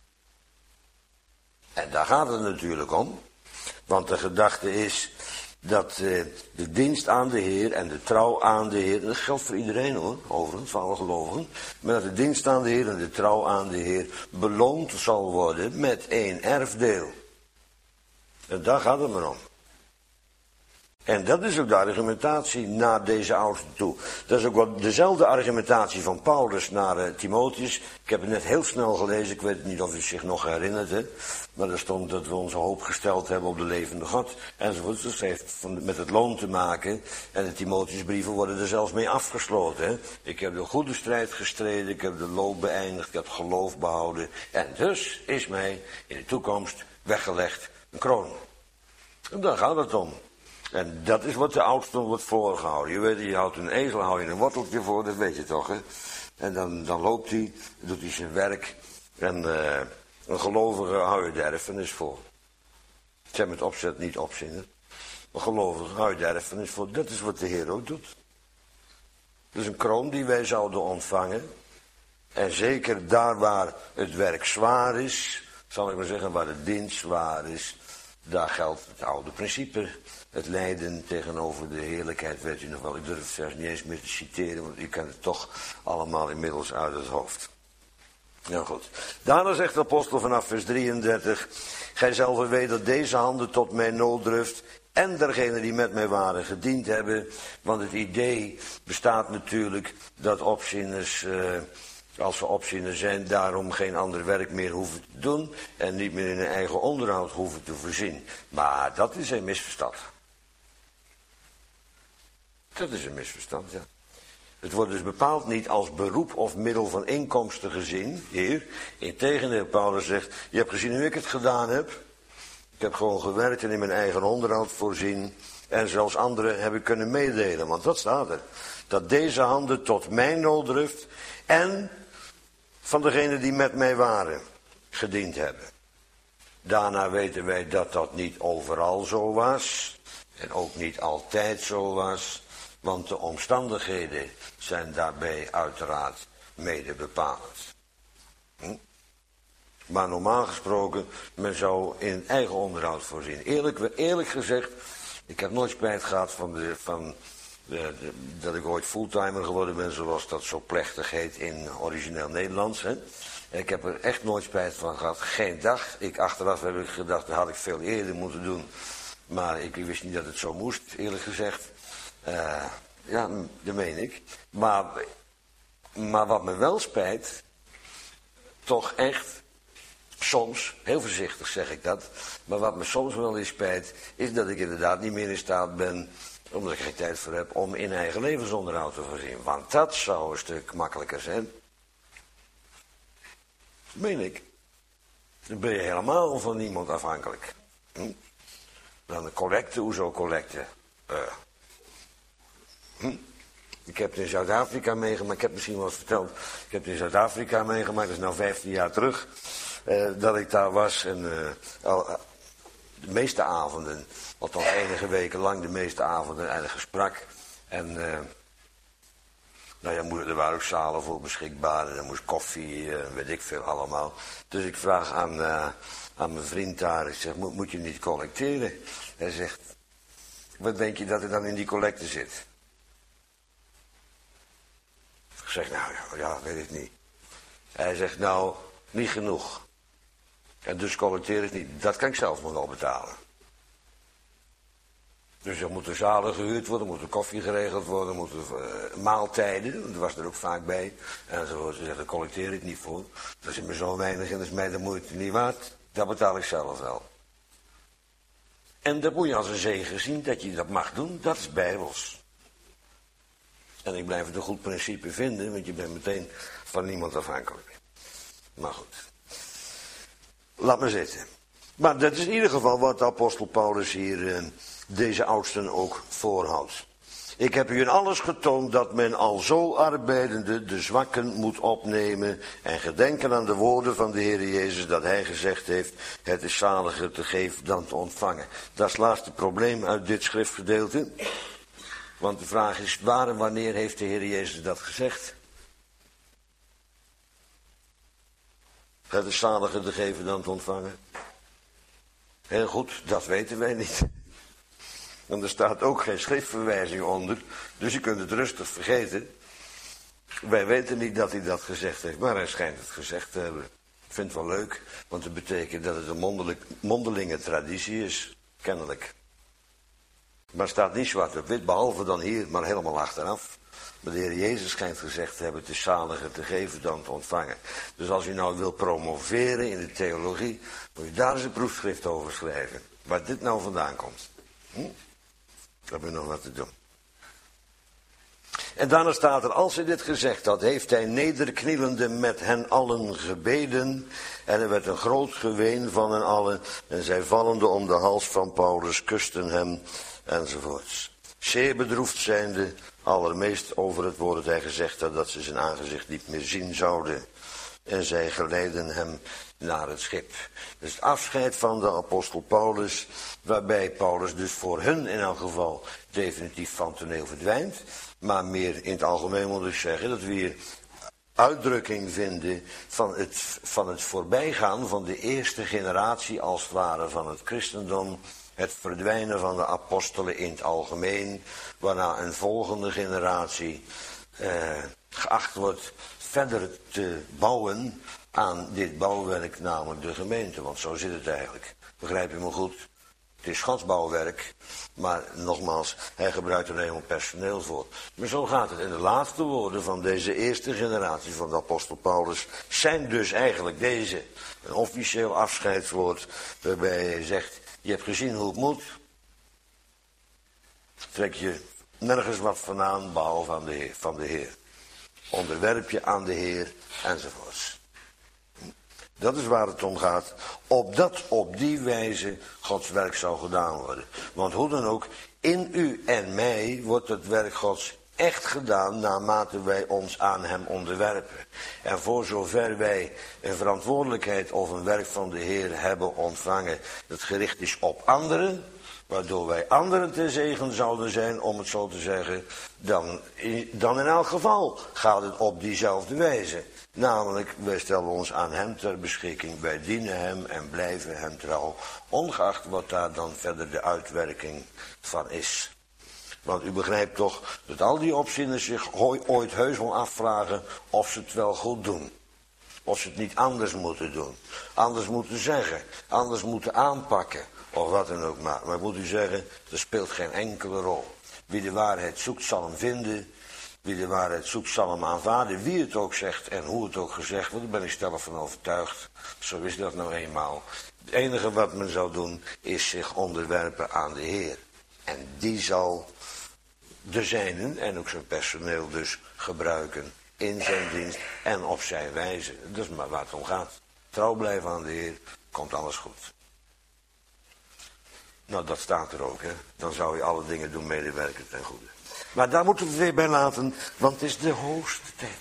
En daar gaat het natuurlijk om. Want de gedachte is dat de dienst aan de Heer en de trouw aan de Heer, dat geldt voor iedereen hoor, overigens, voor alle gelovigen, maar dat de dienst aan de Heer en de trouw aan de Heer beloond zal worden met 1 erfdeel. En daar gaat het maar om. En dat is ook de argumentatie naar deze oudsten toe. Dat is ook wel dezelfde argumentatie van Paulus naar Timotheus. Ik heb het net heel snel gelezen, ik weet niet of u zich nog herinnert. Hè? Maar er stond dat we onze hoop gesteld hebben op de levende God. Enzovoort. Dus het heeft met het loon te maken. En de Timotheusbrieven worden er zelfs mee afgesloten. Hè? Ik heb de goede strijd gestreden, ik heb de loop beëindigd, ik heb het geloof behouden. En dus is mij in de toekomst weggelegd een kroon. En daar gaat het om. En dat is wat de oudsten wordt voorgehouden. Je weet, je houdt een ezel, hou je een worteltje voor, dat weet je toch, hè? En dan loopt hij, doet hij zijn werk. En een gelovige hou je de erfenis voor. Ik zeg met opzet niet opzinnen. Een gelovige hou je de erfenis voor. Dat is wat de Heer ook doet. Dus een kroon die wij zouden ontvangen. En zeker daar waar het werk zwaar is, zal ik maar zeggen, waar de dienst zwaar is, daar geldt het oude principe. Het lijden tegenover de heerlijkheid, weet u nog wel. Ik durf het zelfs niet eens meer te citeren, want u kent het toch allemaal inmiddels uit het hoofd. Nou goed. Daarna zegt de apostel vanaf vers 33. Gij zelf weet dat deze handen tot mijn nooddruft en dergenen die met mij waren gediend hebben. Want het idee bestaat natuurlijk dat opzieners, als we opziener zijn, daarom geen ander werk meer hoeven te doen en niet meer in hun eigen onderhoud hoeven te voorzien. Maar dat is een misverstand. Dat is een misverstand, ja. Het wordt dus bepaald niet als beroep of middel van inkomsten gezien, hier. Integendeel, Paulus zegt, je hebt gezien hoe ik het gedaan heb. Ik heb gewoon gewerkt en in mijn eigen onderhoud voorzien. En zelfs anderen heb ik kunnen meedelen, want dat staat er. Dat deze handen tot mijn nooddruft en van degenen die met mij waren gediend hebben. Daarna weten wij dat dat niet overal zo was. En ook niet altijd zo was. Want de omstandigheden zijn daarbij uiteraard mede bepalend. Maar normaal gesproken, men zou in eigen onderhoud voorzien. Eerlijk gezegd, ik heb nooit spijt gehad dat ik ooit fulltimer geworden ben, zoals dat zo plechtig heet in origineel Nederlands. Hè. Ik heb er echt nooit spijt van gehad, geen dag. Achteraf heb ik gedacht, dat had ik veel eerder moeten doen. Maar ik wist niet dat het zo moest, eerlijk gezegd. Ja, dat meen ik. Maar wat me wel spijt, toch echt, soms, heel voorzichtig zeg ik dat, maar wat me soms wel eens spijt, is dat ik inderdaad niet meer in staat ben, omdat ik geen tijd voor heb, om in eigen levensonderhoud te voorzien. Want dat zou een stuk makkelijker zijn. Dat meen ik. Dan ben je helemaal van niemand afhankelijk. Dan de collecte, hoezo collecte? Ik heb het in Zuid-Afrika meegemaakt, ik heb misschien wel eens verteld, ik heb het in Zuid-Afrika meegemaakt, dat is nou 15 jaar terug, dat ik daar was en de meeste avonden, althans enige weken lang de meeste avonden eigenlijk sprak. En nou ja, er waren ook zalen voor beschikbaar en er moest koffie, weet ik veel allemaal. Dus ik vraag aan mijn vriend daar, ik zeg, moet je niet collecteren? Hij zegt, wat denk je dat er dan in die collecte zit? Ik zeg, nou ja, weet ik niet. Hij zegt, nou, niet genoeg. En dus collecteer ik niet. Dat kan ik zelf nog wel betalen. Dus er moeten zalen gehuurd worden, er moet koffie geregeld worden, er moeten maaltijden, dat was er ook vaak bij. En zo zegt, daar collecteer ik niet voor. Dat is me zo weinig en dat is mij de moeite niet waard. Dat betaal ik zelf wel. En dat moet je als een zegen zien, dat je dat mag doen, dat is bijbels. En ik blijf het een goed principe vinden, want je bent meteen van niemand afhankelijk. Maar goed. Laat maar zitten. Maar dat is in ieder geval wat de apostel Paulus hier deze oudsten ook voorhoudt. Ik heb u in alles getoond dat men al zo arbeidende de zwakken moet opnemen en gedenken aan de woorden van de Heer Jezus dat hij gezegd heeft, het is zaliger te geven dan te ontvangen. Dat is het laatste probleem uit dit schriftgedeelte. Want de vraag is, waar en wanneer heeft de Heer Jezus dat gezegd? Het is zaliger te geven dan te ontvangen. Heel goed, dat weten wij niet. Want er staat ook geen schriftverwijzing onder, dus je kunt het rustig vergeten. Wij weten niet dat hij dat gezegd heeft, maar hij schijnt het gezegd te hebben. Ik vind het wel leuk, want het betekent dat het een mondelinge traditie is, kennelijk. Maar het staat niet zwart op wit, behalve dan hier, maar helemaal achteraf. Maar de Heer Jezus schijnt gezegd te hebben, het is zaliger te geven dan te ontvangen. Dus als u nou wil promoveren in de theologie, moet je daar eens een proefschrift over schrijven. Waar dit nou vandaan komt. Daar hebben we nog wat te doen. En daarna staat er, als hij dit gezegd had, heeft hij nederknielende met hen allen gebeden. En er werd een groot geween van hen allen. En zij vallende om de hals van Paulus kusten hem, enzovoorts. Zeer bedroefd zijnde, allermeest over het woord dat hij gezegd had, dat ze zijn aangezicht niet meer zien zouden. En zij geleidden hem naar het schip. Dus het afscheid van de apostel Paulus, waarbij Paulus dus voor hun in elk geval definitief van toneel verdwijnt. Maar meer in het algemeen moet ik zeggen dat we hier uitdrukking vinden van het voorbijgaan van de eerste generatie als het ware van het christendom. Het verdwijnen van de apostelen in het algemeen, waarna een volgende generatie geacht wordt verder te bouwen aan dit bouwwerk, namelijk de gemeente. Want zo zit het eigenlijk. Begrijp je me goed? Het is Gods bouwwerk, maar nogmaals, hij gebruikt er helemaal personeel voor. Maar zo gaat het. En de laatste woorden van deze eerste generatie van de apostel Paulus zijn dus eigenlijk deze. Een officieel afscheidswoord waarbij hij zegt, je hebt gezien hoe het moet. Trek je nergens wat van aan, behalve van de Heer. Onderwerp je aan de Heer, enzovoorts. Dat is waar het om gaat. Opdat op die wijze Gods werk zou gedaan worden. Want hoe dan ook, in u en mij wordt het werk Gods echt gedaan naarmate wij ons aan hem onderwerpen. En voor zover wij een verantwoordelijkheid of een werk van de Heer hebben ontvangen, dat gericht is op anderen, waardoor wij anderen te zegen zouden zijn, om het zo te zeggen, dan in elk geval gaat het op diezelfde wijze. Namelijk, wij stellen ons aan hem ter beschikking, wij dienen hem en blijven hem trouw, ongeacht wat daar dan verder de uitwerking van is. Want u begrijpt toch dat al die opzieners zich ooit heus wel afvragen of ze het wel goed doen. Of ze het niet anders moeten doen. Anders moeten zeggen, anders moeten aanpakken. Of wat dan ook maar. Maar ik moet u zeggen, dat speelt geen enkele rol. Wie de waarheid zoekt zal hem vinden. Wie de waarheid zoekt zal hem aanvaarden. Wie het ook zegt en hoe het ook gezegd wordt, daar ben ik stellig van overtuigd. Zo is dat nou eenmaal. Het enige wat men zou doen is zich onderwerpen aan de Heer. En die zal de zijnen en ook zijn personeel dus gebruiken in zijn dienst en op zijn wijze. Dat is maar waar het om gaat. Trouw blijven aan de Heer, komt alles goed. Nou, dat staat er ook, hè. Dan zou je alle dingen doen medewerken ten goede. Maar daar moeten we het weer bij laten, want het is de hoogste tijd.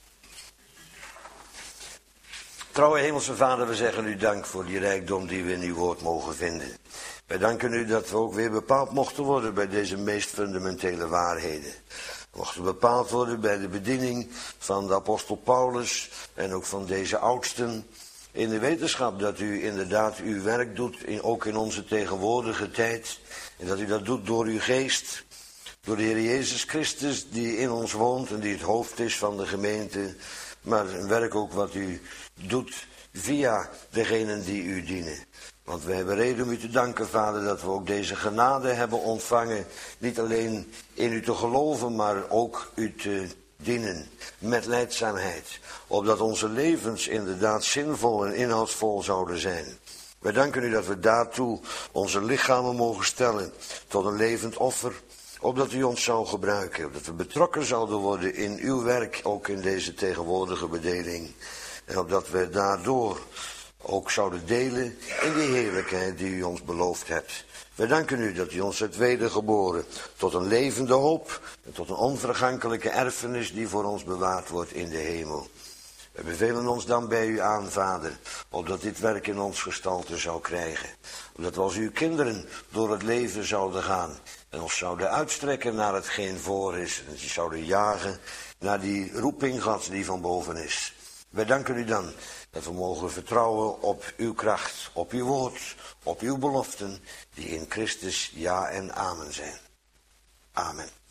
Trouwe Hemelse Vader, we zeggen u dank voor die rijkdom die we in uw woord mogen vinden. Wij danken u dat we ook weer bepaald mochten worden bij deze meest fundamentele waarheden. We mochten bepaald worden bij de bediening van de apostel Paulus en ook van deze oudsten. In de wetenschap dat u inderdaad uw werk doet, ook in onze tegenwoordige tijd. En dat u dat doet door uw geest, door de Heer Jezus Christus die in ons woont en die het hoofd is van de gemeente. Maar een werk ook wat u doet via degenen die u dienen. Want we hebben reden om u te danken, Vader, dat we ook deze genade hebben ontvangen. Niet alleen in u te geloven, maar ook u te dienen met lijdzaamheid. Opdat onze levens inderdaad zinvol en inhoudsvol zouden zijn. Wij danken u dat we daartoe onze lichamen mogen stellen tot een levend offer. Opdat u ons zou gebruiken. Opdat we betrokken zouden worden in uw werk, ook in deze tegenwoordige bedeling. En opdat we daardoor ook zouden delen in die heerlijkheid die u ons beloofd hebt. Wij danken u dat u ons hebt wedergeboren tot een levende hoop en tot een onvergankelijke erfenis die voor ons bewaard wordt in de hemel. We bevelen ons dan bij u aan, Vader, opdat dit werk in ons gestalte zou krijgen. Opdat we als uw kinderen door het leven zouden gaan en ons zouden uitstrekken naar hetgeen voor is. En zouden jagen naar die roeping Gods die van boven is. Wij danken u dan dat we mogen vertrouwen op uw kracht, op uw woord, op uw beloften, die in Christus ja en amen zijn. Amen.